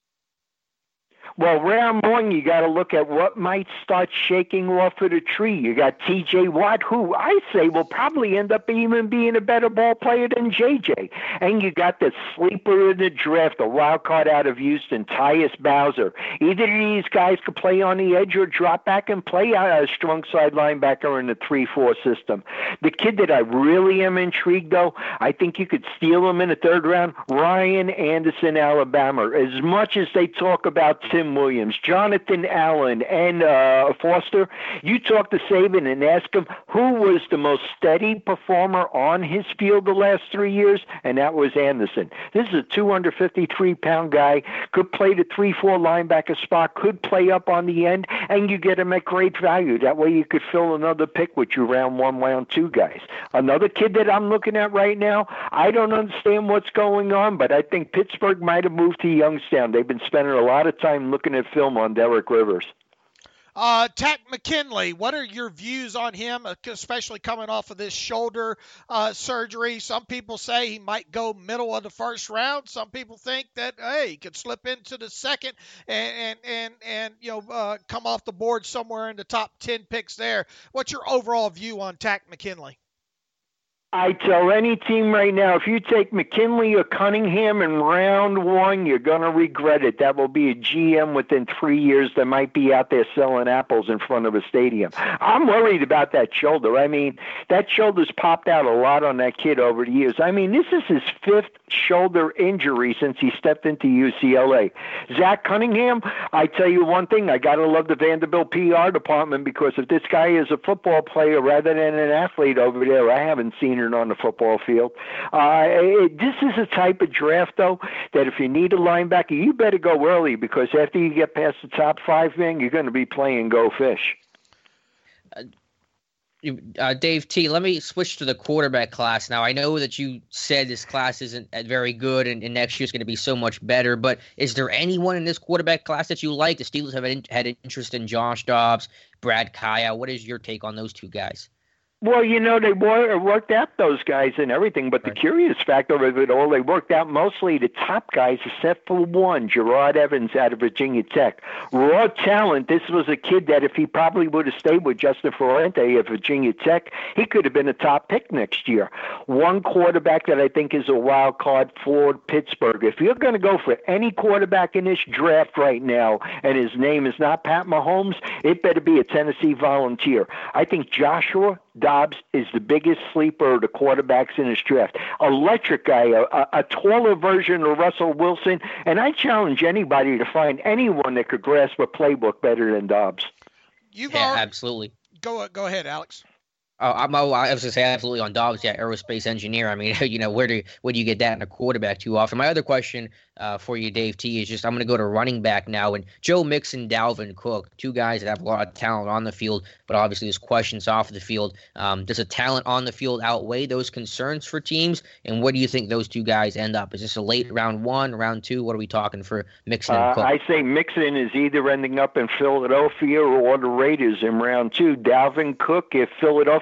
Well, round one, you got to look at what might start shaking off of the tree. You got T J Watt, who I say will probably end up even being a better ball player than J J. And you got the sleeper in the draft, a wild card out of Houston, Tyus Bowser. Either of these guys could play on the edge or drop back and play a strong side linebacker in the three four system. The kid that I really am intrigued, though, I think you could steal him in the third round, Ryan Anderson, Alabama. As much as they talk about Tim Williams, Jonathan Allen, and uh, Foster, you talk to Saban and ask him who was the most steady performer on his field the last three years, and that was Anderson. This is a two hundred fifty-three pound guy, could play the three four linebacker spot, could play up on the end, and you get him at great value. That way you could fill another pick with your round one, round two guys. Another kid that I'm looking at right now, I don't understand what's going on, but I think Pittsburgh might have moved to Youngstown. They've been spending a lot of time looking at film on Derek Rivers. Uh, Takk McKinley, what are your views on him, especially coming off of this shoulder uh, surgery? Some people say he might go middle of the first round. Some people think that, hey, he could slip into the second and, and, and, and you know, uh, come off the board somewhere in the top ten picks there. What's your overall view on Takk McKinley? I tell any team right now, if you take McKinley or Cunningham in round one, you're going to regret it. That will be a G M within three years that might be out there selling apples in front of a stadium. I'm worried about that shoulder. I mean, that shoulder's popped out a lot on that kid over the years. I mean, this is his fifth shoulder injury since he stepped into U C L A. Zach Cunningham, I tell you one thing, I got to love the Vanderbilt P R department, because if this guy is a football player rather than an athlete over there, I haven't seen it on the football field. Uh, it, this is a type of draft, though, that if you need a linebacker, you better go early, because after you get past the top five, man, you're going to be playing Go Fish. Uh, uh, Dave T., let me switch to the quarterback class now. I know that you said this class isn't very good and, and next year's going to be so much better, but is there anyone in this quarterback class that you like? The Steelers have had, had interest in Josh Dobbs, Brad Kaya. What is your take on those two guys? Well, you know, they worked out those guys and everything, but the right. curious factor of it all, they worked out mostly the top guys except for one, Gerard Evans out of Virginia Tech. Raw talent. This was a kid that if he probably would have stayed with Justin Fuente at Virginia Tech, he could have been a top pick next year. One quarterback that I think is a wild card for Pittsburgh. If you're going to go for any quarterback in this draft right now, and his name is not Pat Mahomes, it better be a Tennessee Volunteer. I think Joshua Dobbs is the biggest sleeper of the quarterbacks in this draft. Electric guy, a, a taller version of Russell Wilson, and I challenge anybody to find anyone that could grasp a playbook better than Dobbs. You've yeah, already, absolutely. Go go ahead, Alex. Oh, I'm, I was going to say absolutely on Dobbs, yeah, aerospace engineer. I mean, you know, where do where do you get that in a quarterback too often? My other question uh, for you, Dave T, is just I'm going to go to running back now. And Joe Mixon, Dalvin Cook, two guys that have a lot of talent on the field, but obviously there's questions off the field. Um, does a talent on the field outweigh those concerns for teams? And what do you think those two guys end up? Is this a late round one, round two? What are we talking for Mixon and Cook? Uh, I say Mixon is either ending up in Philadelphia or the Raiders in round two. Dalvin Cook, if Philadelphia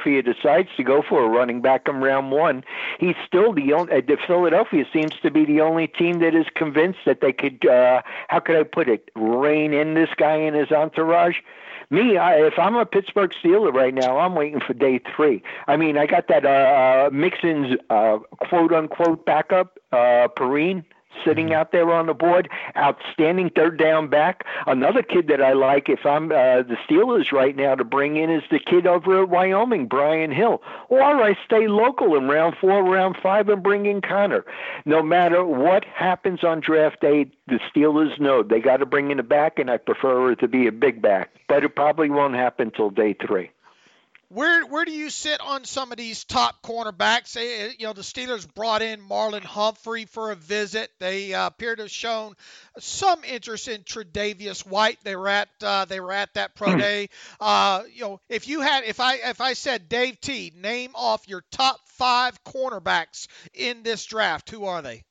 Philadelphia decides to go for a running back in round one, he's still the only. Uh, the Philadelphia seems to be the only team that is convinced that they could. Uh, how could I put it? Rein in this guy and his entourage. Me, I, if I'm a Pittsburgh Steeler right now, I'm waiting for day three. I mean, I got that uh, Mixon's uh, quote-unquote backup, uh, Perrine, sitting out there on the board, outstanding third down back. Another kid that I like, if I'm uh, the Steelers right now, to bring in is the kid over at Wyoming, Brian Hill. Or I stay local in round four, round five, and bring in Connor. No matter what happens on draft day, the Steelers know they got to bring in a back, and I prefer it to be a big back. But it probably won't happen till day three. Where where do you sit on some of these top cornerbacks? You know, the Steelers brought in Marlon Humphrey for a visit. They uh, appear to have shown some interest in Tre'Davious White. They were at uh, they were at that pro day. Uh, you know, if you had if I if I said Dave T, name off your top five cornerbacks in this draft, who are they?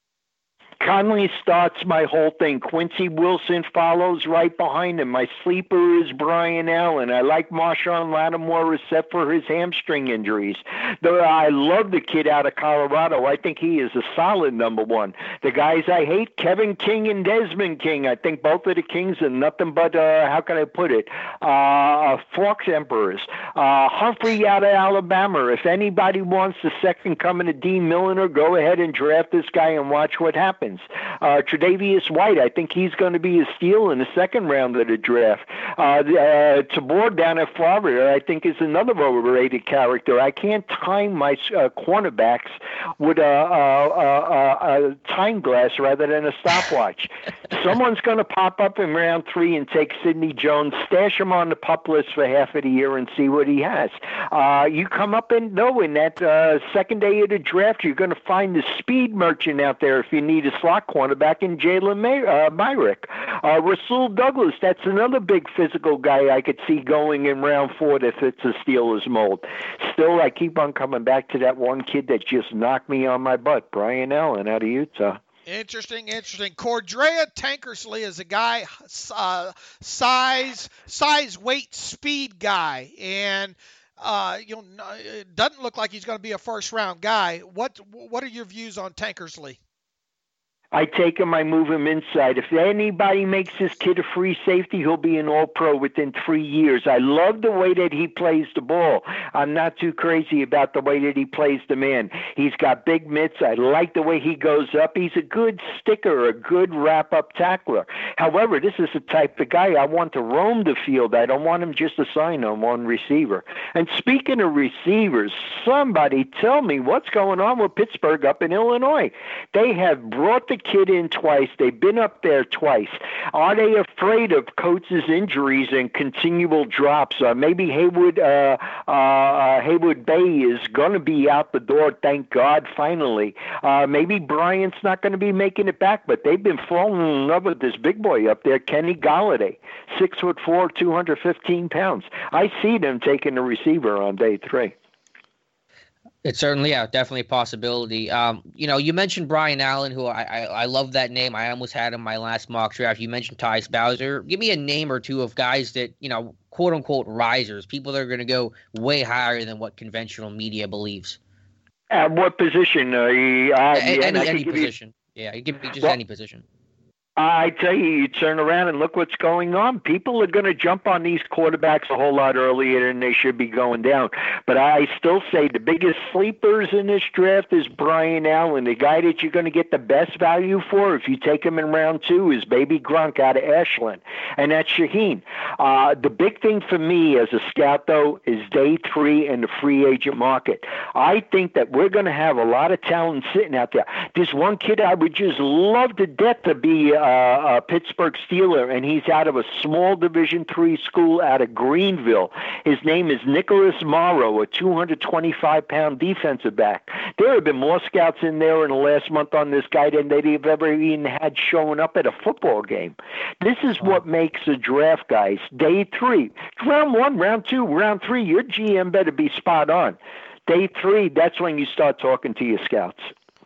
Conley starts my whole thing. Quincy Wilson follows right behind him. My sleeper is Brian Allen. I like Marshawn Lattimore except for his hamstring injuries. Though I love the kid out of Colorado. I think he is a solid number one. The guys I hate, Kevin King and Desmond King. I think both of the Kings are nothing but, uh, how can I put it, uh, Fox Emperors. Uh, Humphrey out of Alabama. If anybody wants the second coming of Dean Milliner, go ahead and draft this guy and watch what happens. Uh, Tre'Davious White, I think he's going to be a steal in the second round of the draft. Uh, uh, Tabor down at Florida, I think, is another overrated character. I can't time my uh, cornerbacks with a, a, a, a time glass rather than a stopwatch. Someone's going to pop up in round three and take Sidney Jones, stash him on the pup list for half of the year and see what he has. Uh, you come up and know in that uh, second day of the draft, you're going to find the speed merchant out there if you need a slot cornerback in Jalen May- uh, Myrick. Uh, Rasul Douglas, that's another big physical guy I could see going in round four that fits the Steelers mold. Still, I keep on coming back to that one kid that just knocked me on my butt, Brian Allen out of Utah. Interesting, interesting. Cordrea Tankersley is a guy, uh, size, size, weight, speed guy, and uh, you know, it doesn't look like he's going to be a first-round guy. What what are your views on Tankersley? I take him, I move him inside. If anybody makes this kid a free safety, he'll be an all-pro within three years. I love the way that he plays the ball. I'm not too crazy about the way that he plays the man. He's got big mitts. I like the way he goes up. He's a good sticker, a good wrap-up tackler. However, this is the type of guy I want to roam the field. I don't want him just assigned on one receiver. And speaking of receivers, somebody tell me what's going on with Pittsburgh up in Illinois. They have brought the kid in twice. They've been up there twice. Are they afraid of Coates' injuries and continual drops? Uh, maybe Haywood uh, uh, Haywood Bay is going to be out the door, thank God, finally. Uh, maybe Bryant's not going to be making it back, but they've been falling in love with this big boy up there, Kenny Golladay, six foot four, two hundred fifteen pounds. I see them taking the receiver on day three. It's certainly, yeah, definitely a possibility. Um, you know, you mentioned Brian Allen, who I, I I love that name. I almost had in my last mock draft. You mentioned Tyus Bowser. Give me a name or two of guys that, you know, quote unquote risers, people that are going to go way higher than what conventional media believes. At what position? Uh, uh, any yeah, any, any position. You, yeah, give me just well, any position. I tell you, you turn around and look what's going on. People are going to jump on these quarterbacks a whole lot earlier than they should be going down. But I still say the biggest sleepers in this draft is Brian Allen. The guy that you're going to get the best value for if you take him in round two is Baby Gronk out of Ashland. And that's Shaheen. Uh, the big thing for me as a scout, though, is day three and the free agent market. I think that we're going to have a lot of talent sitting out there. There's one kid I would just love to death to be uh, Uh, a Pittsburgh Steeler, and he's out of a small Division three school out of Greenville. His name is Nicholas Morrow, a two hundred twenty-five pound defensive back. There have been more scouts in there in the last month on this guy than they've ever even had showing up at a football game. This is what makes a draft, guys. Day three, round one, round two, round three, your G M better be spot on. Day three, that's when you start talking to your scouts.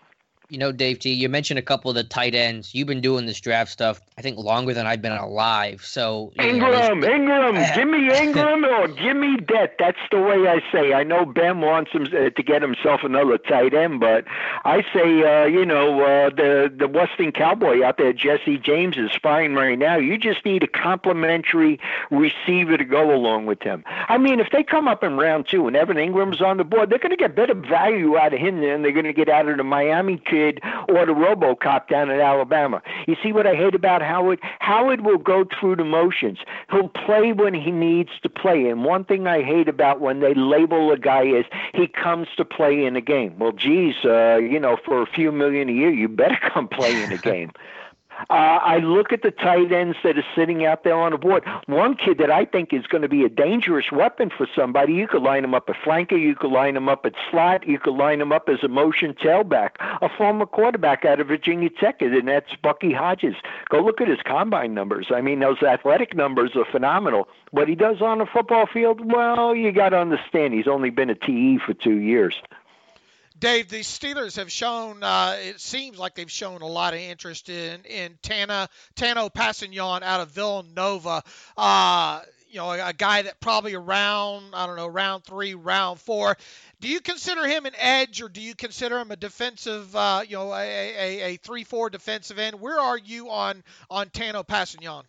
You know, Dave T, you mentioned a couple of the tight ends. You've been doing this draft stuff, I think, longer than I've been alive. So you Ingram, know, Ingram, give me Ingram or give me Det. That's the way I say. I know Ben wants him uh, to get himself another tight end, but I say, uh, you know, uh, the the Western Cowboy out there, Jesse James, is fine right now. You just need a complimentary receiver to go along with him. I mean, if they come up in round two and Evan Ingram's on the board, they're going to get better value out of him than they're going to get out of the Miami kid or the RoboCop down at Alabama. You see what I hate about Howard? Howard will go through the motions. He'll play when he needs to play. And one thing I hate about when they label a guy is he comes to play in a game. Well, geez, uh, you know, for a few million a year, you better come play in a game. Uh, I look at the tight ends that are sitting out there on the board. One kid that I think is going to be a dangerous weapon for somebody, you could line him up at flanker, you could line him up at slot, you could line him up as a motion tailback, a former quarterback out of Virginia Tech, and that's Bucky Hodges. Go look at his combine numbers. I mean, those athletic numbers are phenomenal. What he does on the football field, well, you got to understand he's only been a T E for two years. Dave, the Steelers have shown, uh, it seems like they've shown a lot of interest in, in Tana, Tano Passignon out of Villanova. Uh, you know, a, a guy that probably around, I don't know, round three, round four. Do you consider him an edge, or do you consider him a defensive, uh, you know, a, a, a three four defensive end? Where are you on, on Tano Passignon?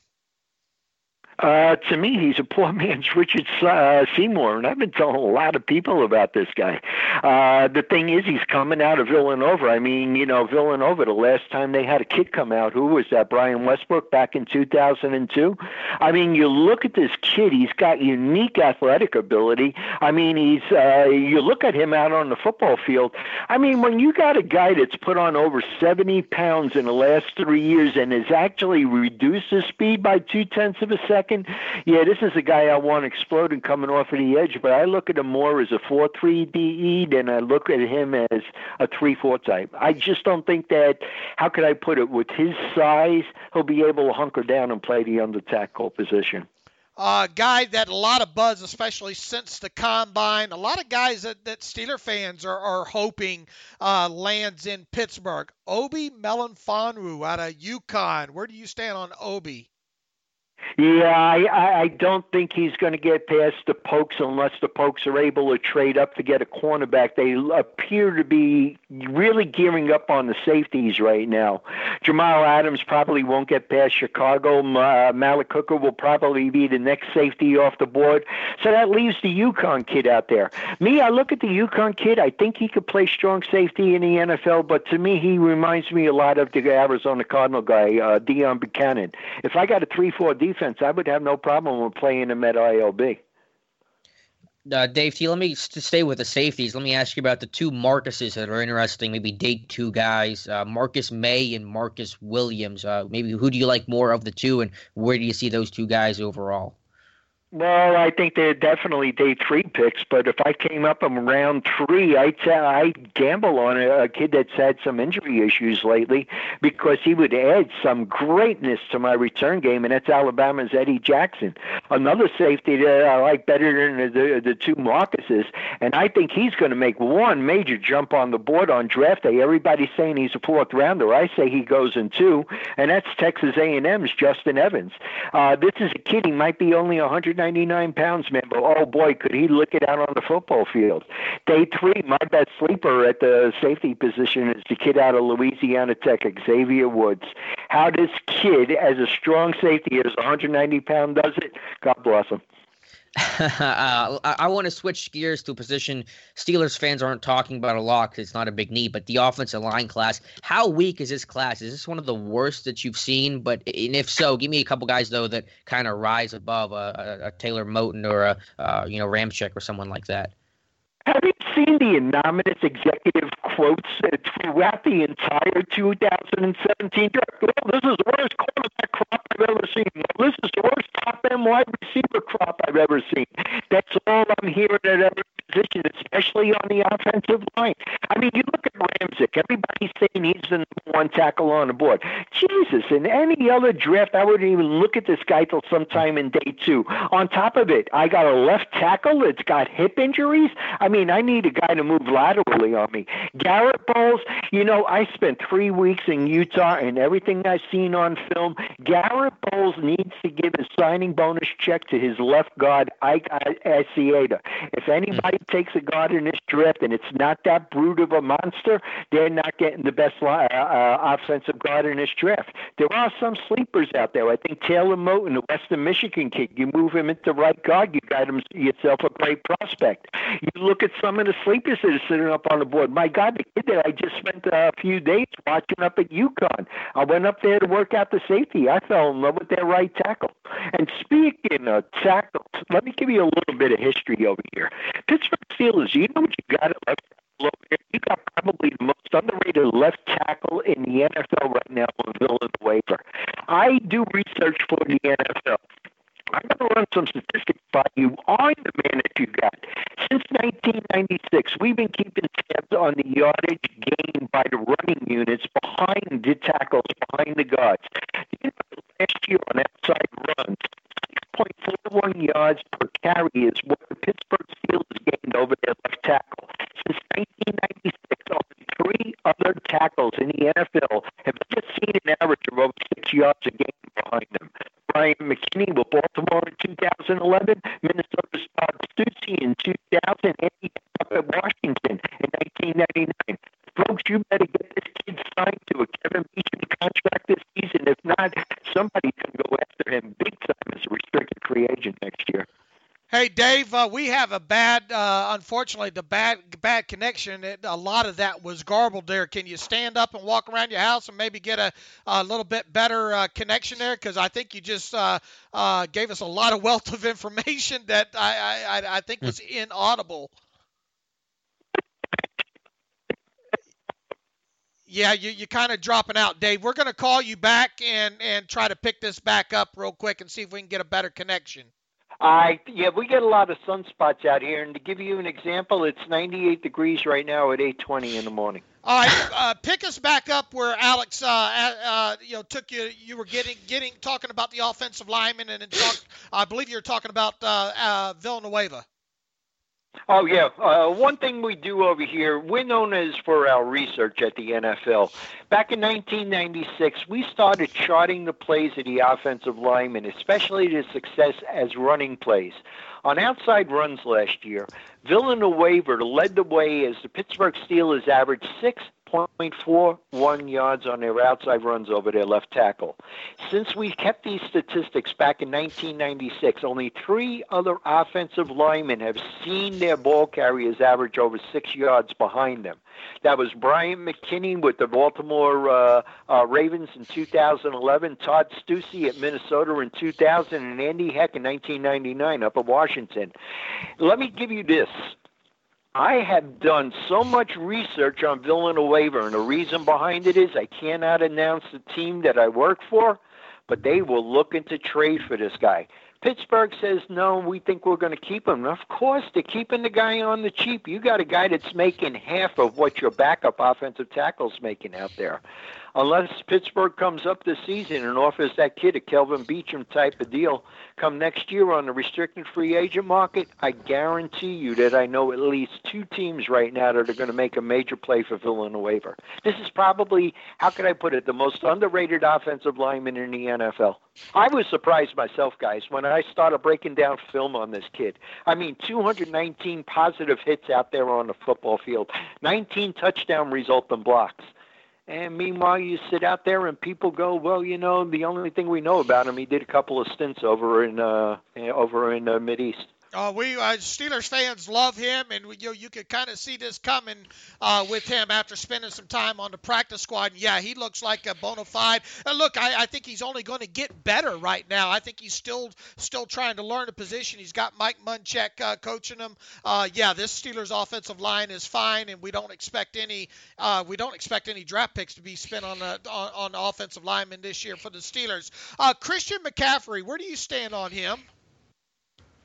Uh, to me, he's a poor man's Richard uh, Seymour, and I've been telling a lot of people about this guy. Uh, the thing is, he's coming out of Villanova. I mean, you know, Villanova, the last time they had a kid come out, who was that, Brian Westbrook, back in two thousand two? I mean, you look at this kid, he's got unique athletic ability. I mean, he's uh, you look at him out on the football field. I mean, when you got a guy that's put on over seventy pounds in the last three years and has actually reduced his speed by two-tenths of a second, yeah, this is a guy I want exploding coming off of the edge, but I look at him more as a four three D E than I look at him as a three four type. I just don't think that, how could I put it, with his size, he'll be able to hunker down and play the under tackle position. A uh, guy that a lot of buzz, especially since the combine. A lot of guys that, that Steeler fans are, are hoping uh, lands in Pittsburgh. Obi Melifonwu out of UConn. Where do you stand on Obi? Yeah, I, I don't think he's going to get past the Pokes unless the Pokes are able to trade up to get a cornerback. They appear to be really gearing up on the safeties right now. Jamal Adams probably won't get past Chicago. Uh, Malik Hooker will probably be the next safety off the board. So that leaves the UConn kid out there. Me, I look at the UConn kid. I think he could play strong safety in the N F L, but to me, he reminds me a lot of the Arizona Cardinal guy, uh, Deion Buchanan. If I got a three four defense, I would have no problem with playing him at I L B. Uh, Dave T, let me st- stay with the safeties. Let me ask you about the two Marcuses that are interesting, maybe day two guys, uh, Marcus May and Marcus Williams. Uh, maybe who do you like more of the two, and where do you see those two guys overall? Well, I think they're definitely day three picks, but if I came up in round three, I'd, I'd gamble on a, a kid that's had some injury issues lately because he would add some greatness to my return game, and that's Alabama's Eddie Jackson. Another safety that I like better than the, the, the two Marcuses, and I think he's going to make one major jump on the board on draft day. Everybody's saying he's a fourth rounder. I say he goes in two, and that's Texas A and M's Justin Evans. Uh, this is a kid, he might be only one hundred ninety-nine pounds, man, but oh boy, could he lick it out on the football field. Day three, my best sleeper at the safety position is the kid out of Louisiana Tech, Xavier Woods. How this kid, as a strong safety, as one hundred ninety pound does it, God bless him. uh, I, I want to switch gears to a position Steelers fans aren't talking about a lot because it's not a big need, but the offensive line class. How weak is this class? Is this one of the worst that you've seen? But and if so, give me a couple guys, though, that kind of rise above a, a, a Taylor Moton or a uh, you know Ramczyk or someone like that. Have you seen the anonymous executive quotes throughout the entire two thousand seventeen draft? Well, this is the worst quarterback crop I've ever seen. Well, this is the worst top end wide receiver crop I've ever seen. That's all I'm hearing at every position, especially on the offensive line. I mean, you look at Ramczyk. Everybody's saying he's the number one tackle on the board. Jesus, in any other draft, I wouldn't even look at this guy till sometime in day two. On top of it, I got a left tackle that's got hip injuries. I mean, I need a guy to move laterally on me. Garrett Bowles, you know, I spent three weeks in Utah, and everything I've seen on film, Garrett Bowles needs to give his signing bonus check to his left guard, Ike Asiata. If anybody takes a guard in this draft and it's not that brute of a monster, they're not getting the best uh, uh, offensive guard in this draft. There are some sleepers out there. I think Taylor Moton, the Western Michigan kid, you move him into right guard, you got him, yourself a great prospect. You look at some of the sleepers that are sitting up on the board. My God, the kid there, I just spent a few days watching up at UConn. I went up there to work out the safety. I fell in love with their right tackle. And speaking of tackles, let me give you a little bit of history over here. Pittsburgh Steelers, you know what you got at left tackle over here? You got probably the most underrated left tackle in the N F L right now on Villanueva. I do research for the N F L. I'm going to run some statistics by you on the man that you got. Since nineteen ninety-six, we've been keeping tabs on the yardage gained by the running units behind the tackles, behind the guards. Last year on outside runs, six point four one yards per carry is what the Pittsburgh Steelers gained over their left tackle. Since nineteen ninety-six, only three other tackles in the N F L have just seen an average of over six yards a game behind them. Brian McKinney with Baltimore in two thousand eleven, Minnesota's Todd Stussy in two thousand, and he up at Washington in nineteen ninety-nine. Folks, you better get this kid signed to a Kevin Beecham contract this season. If not, somebody can go after him big time as a restricted free agent next year. Hey, Dave, uh, we have a bad, uh, unfortunately, the bad bad connection. It, a lot of that was garbled there. Can you stand up and walk around your house and maybe get a, a little bit better uh, connection there? Because I think you just uh, uh, gave us a lot of wealth of information that I, I, I think was inaudible. Yeah, you, you're kind of dropping out, Dave. We're going to call you back and, and try to pick this back up real quick and see if we can get a better connection. I yeah, we get a lot of sunspots out here, and to give you an example, it's ninety-eight degrees right now at eight twenty in the morning. All right, uh, pick us back up where Alex, uh, uh, you know, took you. You were getting getting talking about the offensive lineman, and then talk, I believe you were talking about uh, uh, Villanueva. Oh, yeah. Uh, one thing we do over here, we're known as for our research at the N F L. Back in nineteen ninety-six, we started charting the plays of the offensive linemen, especially the success as running plays. On outside runs last year, Villanueva led the way as the Pittsburgh Steelers averaged six point four one yards on their outside runs over their left tackle. Since we kept these statistics back in nineteen ninety-six, only three other offensive linemen have seen their ball carriers average over six yards behind them. That was Brian McKinney with the Baltimore uh, uh, Ravens in two thousand eleven, Todd Stussy at Minnesota in two thousand, and Andy Heck in nineteen ninety-nine up at Washington. Let me give you this. I have done so much research on Villanueva, and the reason behind it is I cannot announce the team that I work for, but they were looking to trade for this guy. Pittsburgh says, no, we think we're going to keep him. Of course, they're keeping the guy on the cheap. You got a guy that's making half of what your backup offensive tackle's making out there. Unless Pittsburgh comes up this season and offers that kid a Kelvin Beecham type of deal come next year on the restricted free agent market, I guarantee you that I know at least two teams right now that are going to make a major play for Villanueva. This is probably, how can I put it, the most underrated offensive lineman in the N F L. I was surprised myself, guys, when I started breaking down film on this kid. I mean, two hundred nineteen positive hits out there on the football field, nineteen touchdown resultant blocks. And meanwhile, you sit out there and people go, well, you know, the only thing we know about him, he did a couple of stints over in uh, over in the Mideast. Uh, we uh, Steelers fans love him, and we, you you could kind of see this coming uh, with him after spending some time on the practice squad. And yeah, he looks like a bona fide. And look, I, I think he's only going to get better right now. I think he's still still trying to learn the position. He's got Mike Munchak uh, coaching him. Uh, yeah, this Steelers offensive line is fine, and we don't expect any uh, we don't expect any draft picks to be spent on the on, on the offensive lineman this year for the Steelers. Uh, Christian McCaffrey, where do you stand on him?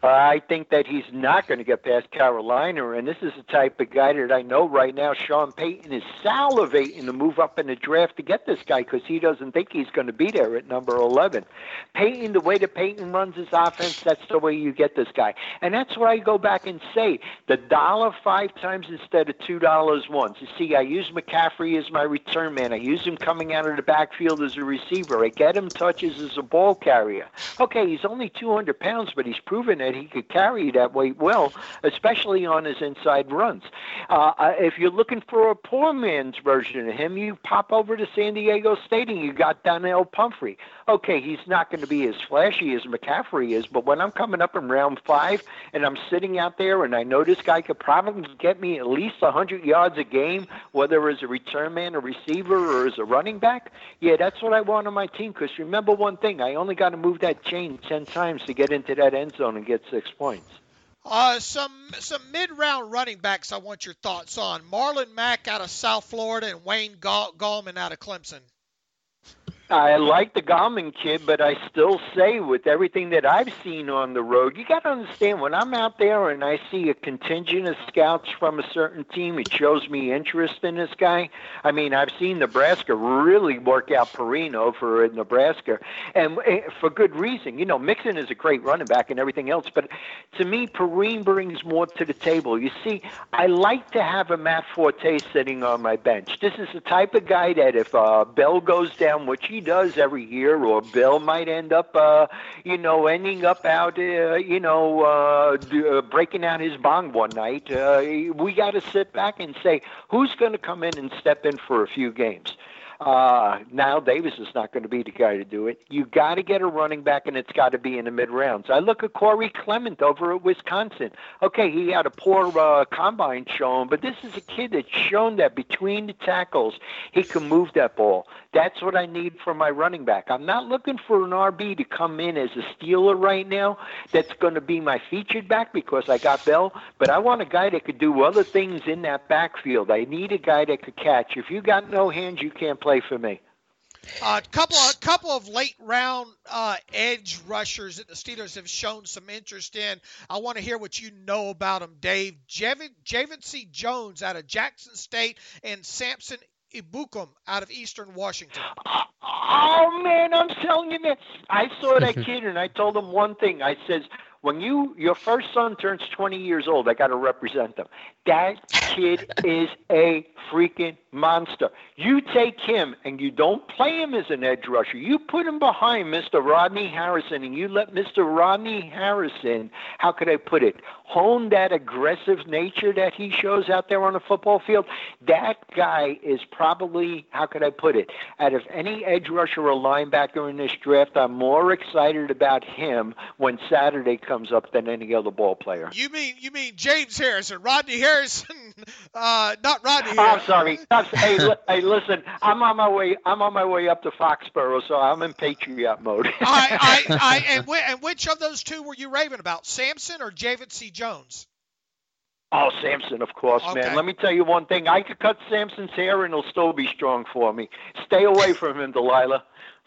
I think that he's not going to get past Carolina, and this is the type of guy that I know right now Sean Payton is salivating to move up in the draft to get this guy because he doesn't think he's going to be there at number eleven. Payton, the way that Payton runs his offense, that's the way you get this guy. And that's why I go back and say the dollar five times instead of two dollars once. You see, I use McCaffrey as my return man. I use him coming out of the backfield as a receiver. I get him touches as a ball carrier. Okay, he's only two hundred pounds, but he's proven that he could carry that weight well, especially on his inside runs. Uh, if you're looking for a poor man's version of him, you pop over to San Diego State and you got Donnell Pumphrey. Okay, he's not going to be as flashy as McCaffrey is, but when I'm coming up in round five and I'm sitting out there and I know this guy could probably get me at least one hundred yards a game, whether as a return man, a receiver, or as a running back, yeah, that's what I want on my team. Because remember one thing, I only got to move that chain ten times to get into that end zone and get six points. Uh, some some mid-round running backs I want your thoughts on. Marlon Mack out of South Florida and Wayne Gall- Gallman out of Clemson. I like the Gallman kid, but I still say with everything that I've seen on the road, you got to understand, when I'm out there and I see a contingent of scouts from a certain team, it shows me interest in this guy. I mean, I've seen Nebraska really work out Perino for Nebraska, and for good reason. You know, Mixon is a great running back and everything else, but to me, Perine brings more to the table. You see, I like to have a Matt Forte sitting on my bench. This is the type of guy that if uh, Bell goes down, which he does every year, or Bill might end up, uh, you know, ending up out, uh, you know, uh, d- uh, breaking out his bong one night. Uh, we got to sit back and say, who's going to come in and step in for a few games? Uh, now Davis is not going to be the guy to do it. You got to get a running back, and it's got to be in the mid rounds. I look at Corey Clement over at Wisconsin. Okay, he had a poor uh, combine shown, but this is a kid that's shown that between the tackles he can move that ball. That's what I need for my running back. I'm not looking for an R B to come in as a stealer right now. That's going to be my featured back because I got Bell, but I want a guy that could do other things in that backfield. I need a guy that could catch. If you got no hands, you can't play for me. A uh, couple of couple of late round uh, edge rushers that the Steelers have shown some interest in. I want to hear what you know about them, Dave. Javency Jones out of Jackson State and Samson Ibukum out of Eastern Washington. Oh man, I'm telling you, man. I saw that kid and I told him one thing. I says, when you your first son turns twenty years old, I got to represent them. That kid is a freaking monster. You take him and you don't play him as an edge rusher. You put him behind Mister Rodney Harrison and you let Mister Rodney Harrison, how could I put it, hone that aggressive nature that he shows out there on the football field. That guy is probably, how could I put it, out of any edge rusher or linebacker in this draft, I'm more excited about him when Saturday comes up than any other ball player. You mean you mean James Harrison, Rodney Harrison, uh, not Rodney Harrison. I'm sorry. I'm, hey, li- hey, listen, I'm on my way. I'm on my way up to Foxborough, so I'm in patriot mode. I, I, I, and, wh- and which of those two were you raving about, Samson or Javency Jones? Oh, Samson, of course, Okay. man. Let me tell you one thing. I could cut Samson's hair, and it'll still be strong for me. Stay away from him, Delilah.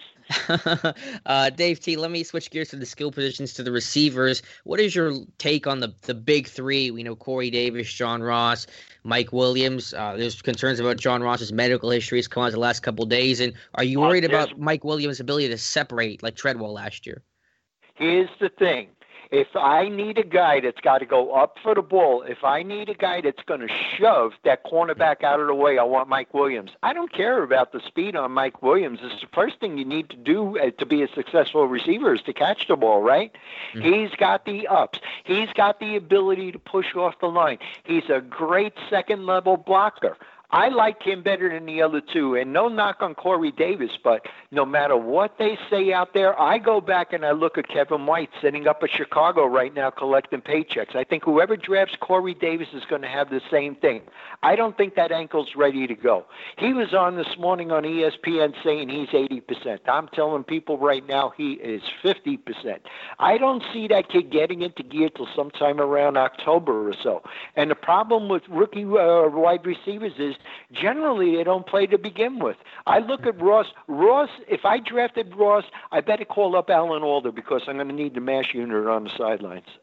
uh, Dave T, let me switch gears to the skill positions to the receivers. What is your take on the the big three? We know Corey Davis, John Ross, Mike Williams. Uh, there's concerns about John Ross's medical history has come out the last couple of days. And are you worried Uh, about there's- Mike Williams' ability to separate like Treadwell last year? Here's the thing. If I need a guy that's got to go up for the ball, if I need a guy that's going to shove that cornerback out of the way, I want Mike Williams. I don't care about the speed on Mike Williams. It's the first thing you need to do uh, to be a successful receiver is to catch the ball, right? Mm-hmm. He's got the ups. He's got the ability to push off the line. He's a great second-level blocker. I like him better than the other two, and no knock on Corey Davis, but no matter what they say out there, I go back and I look at Kevin White sitting up at Chicago right now collecting paychecks. I think whoever drafts Corey Davis is going to have the same thing. I don't think that ankle's ready to go. He was on this morning on E S P N saying he's eighty percent. I'm telling people right now he is fifty percent. I don't see that kid getting into gear till sometime around October or so. And the problem with rookie uh, wide receivers is generally they don't play to begin with. I look at Ross. Ross, if I drafted Ross, I better call up Alan Alda because I'm going to need the mash unit on the sidelines.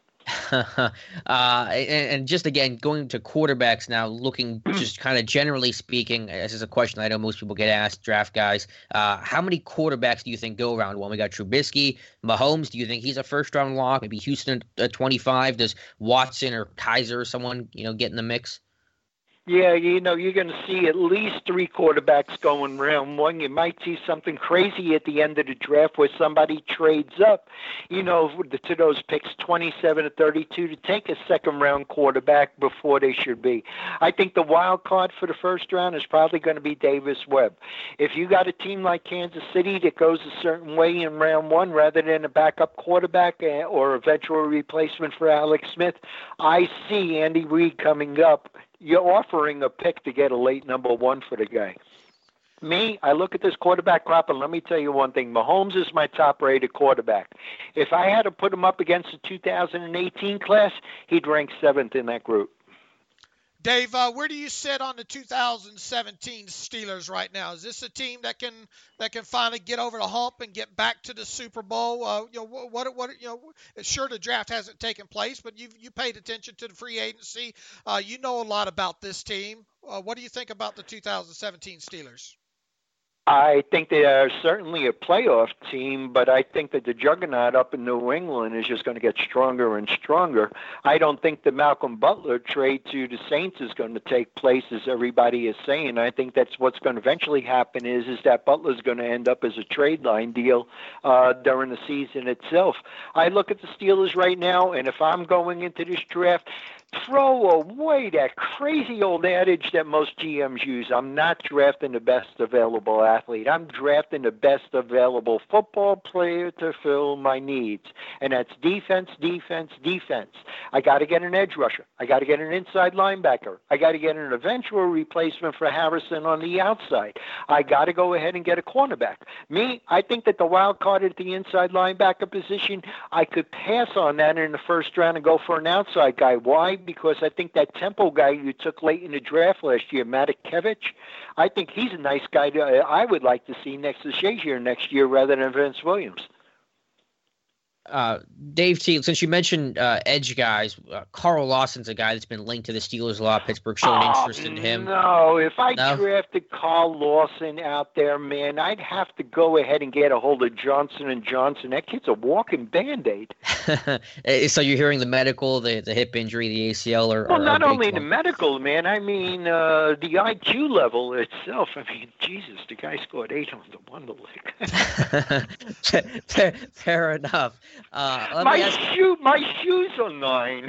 uh, and, and just again, going to quarterbacks now, looking just kind of generally speaking, this is a question I know most people get asked, draft guys. Uh, how many quarterbacks do you think go round one? We got Trubisky, Mahomes. Do you think he's a first round lock? Maybe Houston at twenty-five. Does Watson or Kaiser or someone, you know, get in the mix? Yeah, you know, you're going to see at least three quarterbacks going round one. You might see something crazy at the end of the draft where somebody trades up, you know, to those picks twenty-seven to thirty-two to take a second-round quarterback before they should be. I think the wild card for the first round is probably going to be Davis Webb. If you got a team like Kansas City that goes a certain way in round one rather than a backup quarterback or eventual replacement for Alex Smith, I see Andy Reid coming up. You're offering a pick to get a late number one for the guy. Me, I look at this quarterback crop, and let me tell you one thing. Mahomes is my top-rated quarterback. If I had to put him up against the two thousand eighteen class, he'd rank seventh in that group. Dave, uh, where do you sit on the two thousand seventeen Steelers right now? Is this a team that can that can finally get over the hump and get back to the Super Bowl? Uh, you know, what what you know? Sure, the draft hasn't taken place, but you you paid attention to the free agency. Uh, you know a lot about this team. Uh, what do you think about the two thousand seventeen Steelers? I think they are certainly a playoff team, but I think that the juggernaut up in New England is just going to get stronger and stronger. I don't think the Malcolm Butler trade to the Saints is going to take place, as everybody is saying. I think that's what's going to eventually happen is, is that Butler's going to end up as a trade line deal uh, during the season itself. I look at the Steelers right now, and if I'm going into this draft, throw away that crazy old adage that most G Ms use. I'm not drafting the best available athlete. I'm drafting the best available football player to fill my needs. And that's defense, defense, defense. I got to get an edge rusher. I got to get an inside linebacker. I got to get an eventual replacement for Harrison on the outside. I got to go ahead and get a cornerback. Me, I think that the wild card at the inside linebacker position, I could pass on that in the first round and go for an outside guy. Why? Because I think that Temple guy you took late in the draft last year, Matakevich, I think he's a nice guy to, I would like to see next to Shazier next year rather than Vince Williams. Uh, Dave T, since you mentioned uh, edge guys, uh, Carl Lawson's a guy that's been linked to the Steelers a lot. Pittsburgh showing oh, interest in him. No, if I no? drafted Carl Lawson out there, man, I'd have to go ahead and get a hold of Johnson and Johnson. That kid's a walking Band-Aid. So you're hearing the medical, the the hip injury, the A C L, or well, or not only one. the medical, man. I mean uh, the I Q level itself. I mean, Jesus, the guy scored eight on the Wonder League. fair, fair enough. Uh, my ask... shoe, my shoes are nine.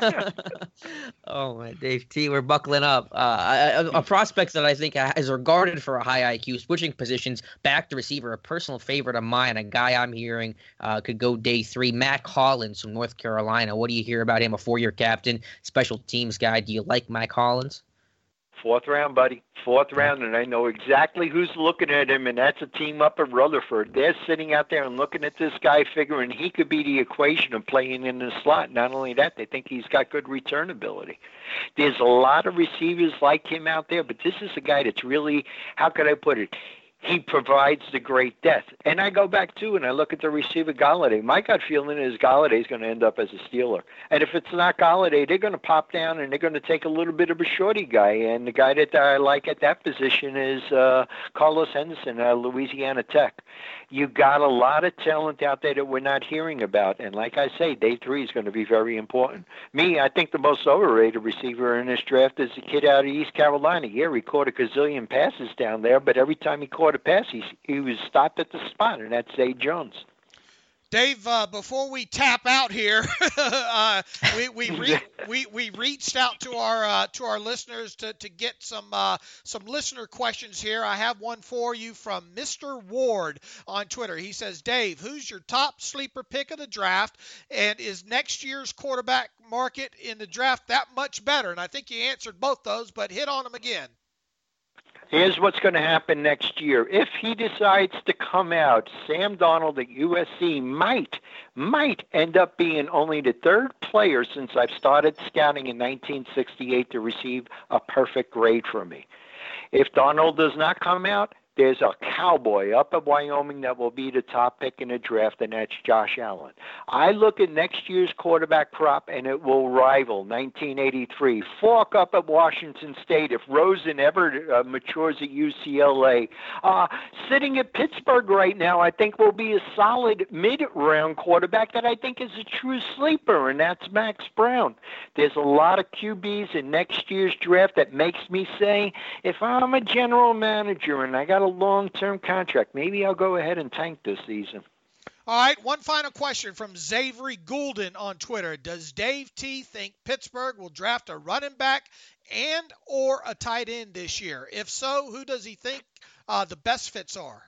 Oh my, Dave T, we're buckling up. Uh, a, a prospect that I think is regarded for a high I Q, switching positions back to receiver, a personal favorite of mine, a guy I'm hearing uh, could go day three. Mack Hollins from North Carolina. What do you hear about him? A four-year captain, special teams guy. Do you like Mack Hollins? Fourth round, buddy. Fourth round, and I know exactly who's looking at him, and that's a team up at Rutherford. They're sitting out there and looking at this guy, figuring he could be the equation of playing in the slot. Not only that, they think he's got good return ability. There's a lot of receivers like him out there, but this is a guy that's really, how could I put it, he provides the great depth. And I go back, too, and I look at the receiver, Golladay. My gut feeling is Galladay's going to end up as a Steeler. And if it's not Golladay, they're going to pop down and they're going to take a little bit of a shorty guy. And the guy that I like at that position is uh, Carlos Henderson out of Louisiana Tech. You got a lot of talent out there that we're not hearing about. And like I say, day three is going to be very important. Me, I think the most overrated receiver in this draft is the kid out of East Carolina. Yeah, he caught a gazillion passes down there, but every time he caught a pass, he, he was stopped at the spot, and that's Zay Jones. Dave, uh, before we tap out here, uh, we we, re- we we reached out to our uh, to our listeners to, to get some uh, some listener questions here. I have one for you from Mister Ward on Twitter. He says, Dave, who's your top sleeper pick of the draft, and is next year's quarterback market in the draft that much better? And I think you answered both those, but hit on them again. Here's what's going to happen next year. If he decides to come out, Sam Darnold at U S C might, might end up being only the third player since I've started scouting in nineteen sixty-eight to receive a perfect grade from me. If Darnold does not come out, there's a cowboy up at Wyoming that will be the top pick in the draft, and that's Josh Allen. I look at next year's quarterback crop, and it will rival nineteen eighty-three. Falk up at Washington State. If Rosen ever uh, matures at U C L A. Uh, sitting at Pittsburgh right now, I think will be a solid mid-round quarterback that I think is a true sleeper, and that's Max Brown. There's a lot of Q Bs in next year's draft that makes me say, if I'm a general manager and I got a long-term contract, maybe I'll go ahead and tank this season. All right, one final question from Xavier Goulden on Twitter. Does Dave T think Pittsburgh will draft a running back and or a tight end this year? If so, who does he think uh, the best fits are?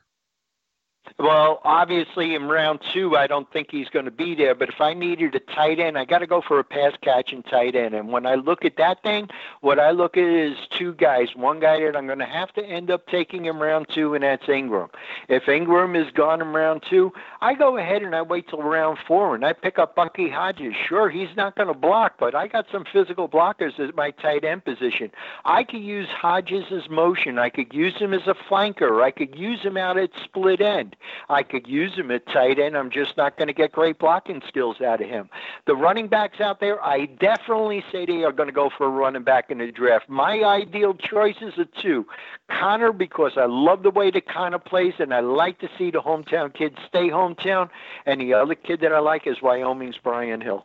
Well, obviously in round two, I don't think he's going to be there. But if I needed a tight end, I got to go for a pass catching tight end. And when I look at that thing, what I look at is two guys. One guy that I'm going to have to end up taking in round two, and that's Ingram. If Ingram is gone in round two, I go ahead and I wait till round four, and I pick up Bucky Hodges. Sure, he's not going to block, but I got some physical blockers at my tight end position. I could use Hodges as motion. I could use him as a flanker. I could use him out at split end. I could use him at tight end. I'm just not going to get great blocking skills out of him. The running backs out there, I definitely say they are going to go for a running back in the draft. My ideal choices are two. Connor, because I love the way that Connor plays, and I like to see the hometown kid stay hometown. And the other kid that I like is Wyoming's Brian Hill.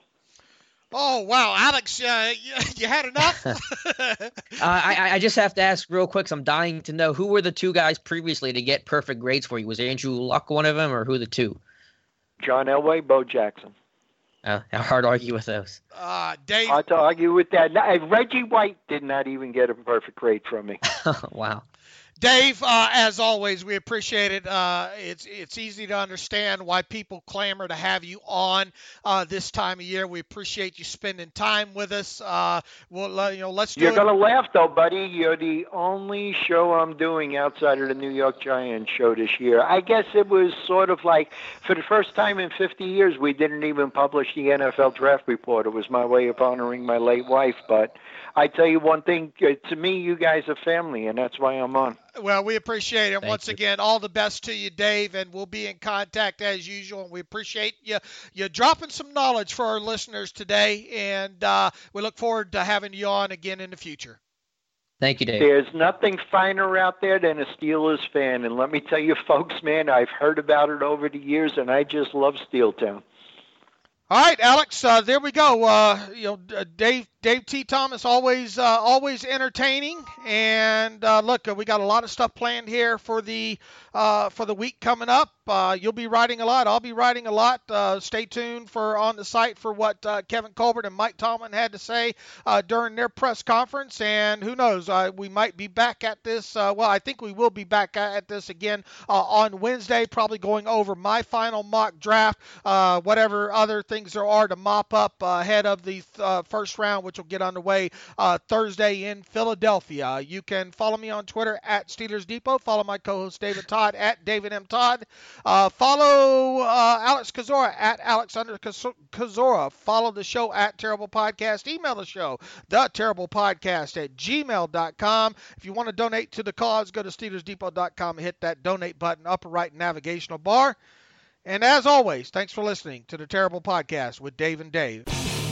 Oh, wow. Alex, uh, you, you had enough? uh, I, I just have to ask real quick. I'm dying to know, who were the two guys previously to get perfect grades for you? Was Andrew Luck one of them, or who the two? John Elway, Bo Jackson. Uh, hard to argue with those. Uh, Dave. Hard to argue with that. Reggie White did not even get a perfect grade from me. Wow. Dave, uh, as always, we appreciate it. Uh, it's it's easy to understand why people clamor to have you on uh, this time of year. We appreciate you spending time with us. Uh, we'll, you know, let's do You're it. gonna laugh though, buddy. You're the only show I'm doing outside of the New York Giants show this year. I guess it was sort of like, for the first time in fifty years, we didn't even publish the N F L draft report. It was my way of honoring my late wife. But I tell you one thing, to me, you guys are family, and that's why I'm on. Well, we appreciate it. Thank Once you. again, all the best to you, Dave, and we'll be in contact as usual. And we appreciate you you dropping some knowledge for our listeners today, and uh, we look forward to having you on again in the future. Thank you, Dave. There's nothing finer out there than a Steelers fan, and let me tell you, folks, man, I've heard about it over the years, and I just love Steeltown. All right, Alex, uh, there we go. Uh, you know, uh, Dave Dave T. Thomas, always uh, always entertaining. And uh, look, uh, we got a lot of stuff planned here for the uh, for the week coming up. Uh, you'll be writing a lot. I'll be writing a lot. Uh, stay tuned for on the site for what uh, Kevin Colbert and Mike Tomlin had to say uh, during their press conference. And who knows, uh, we might be back at this. Uh, well, I think we will be back at this again uh, on Wednesday, probably going over my final mock draft, uh, whatever other things there are to mop up uh, ahead of the uh, first round, which will get underway uh, Thursday in Philadelphia. You can follow me on Twitter at Steelers Depot. Follow my co-host David Todd at David M. Todd. Uh, follow uh, Alex Kozora at Alex under Kozora. Follow the show at Terrible Podcast. Email the show, the Terrible Podcast at gmail dot com. If you want to donate to the cause, go to Steelers Depot dot com and hit that donate button, upper right navigational bar. And as always, thanks for listening to the Terrible Podcast with Dave and Dave.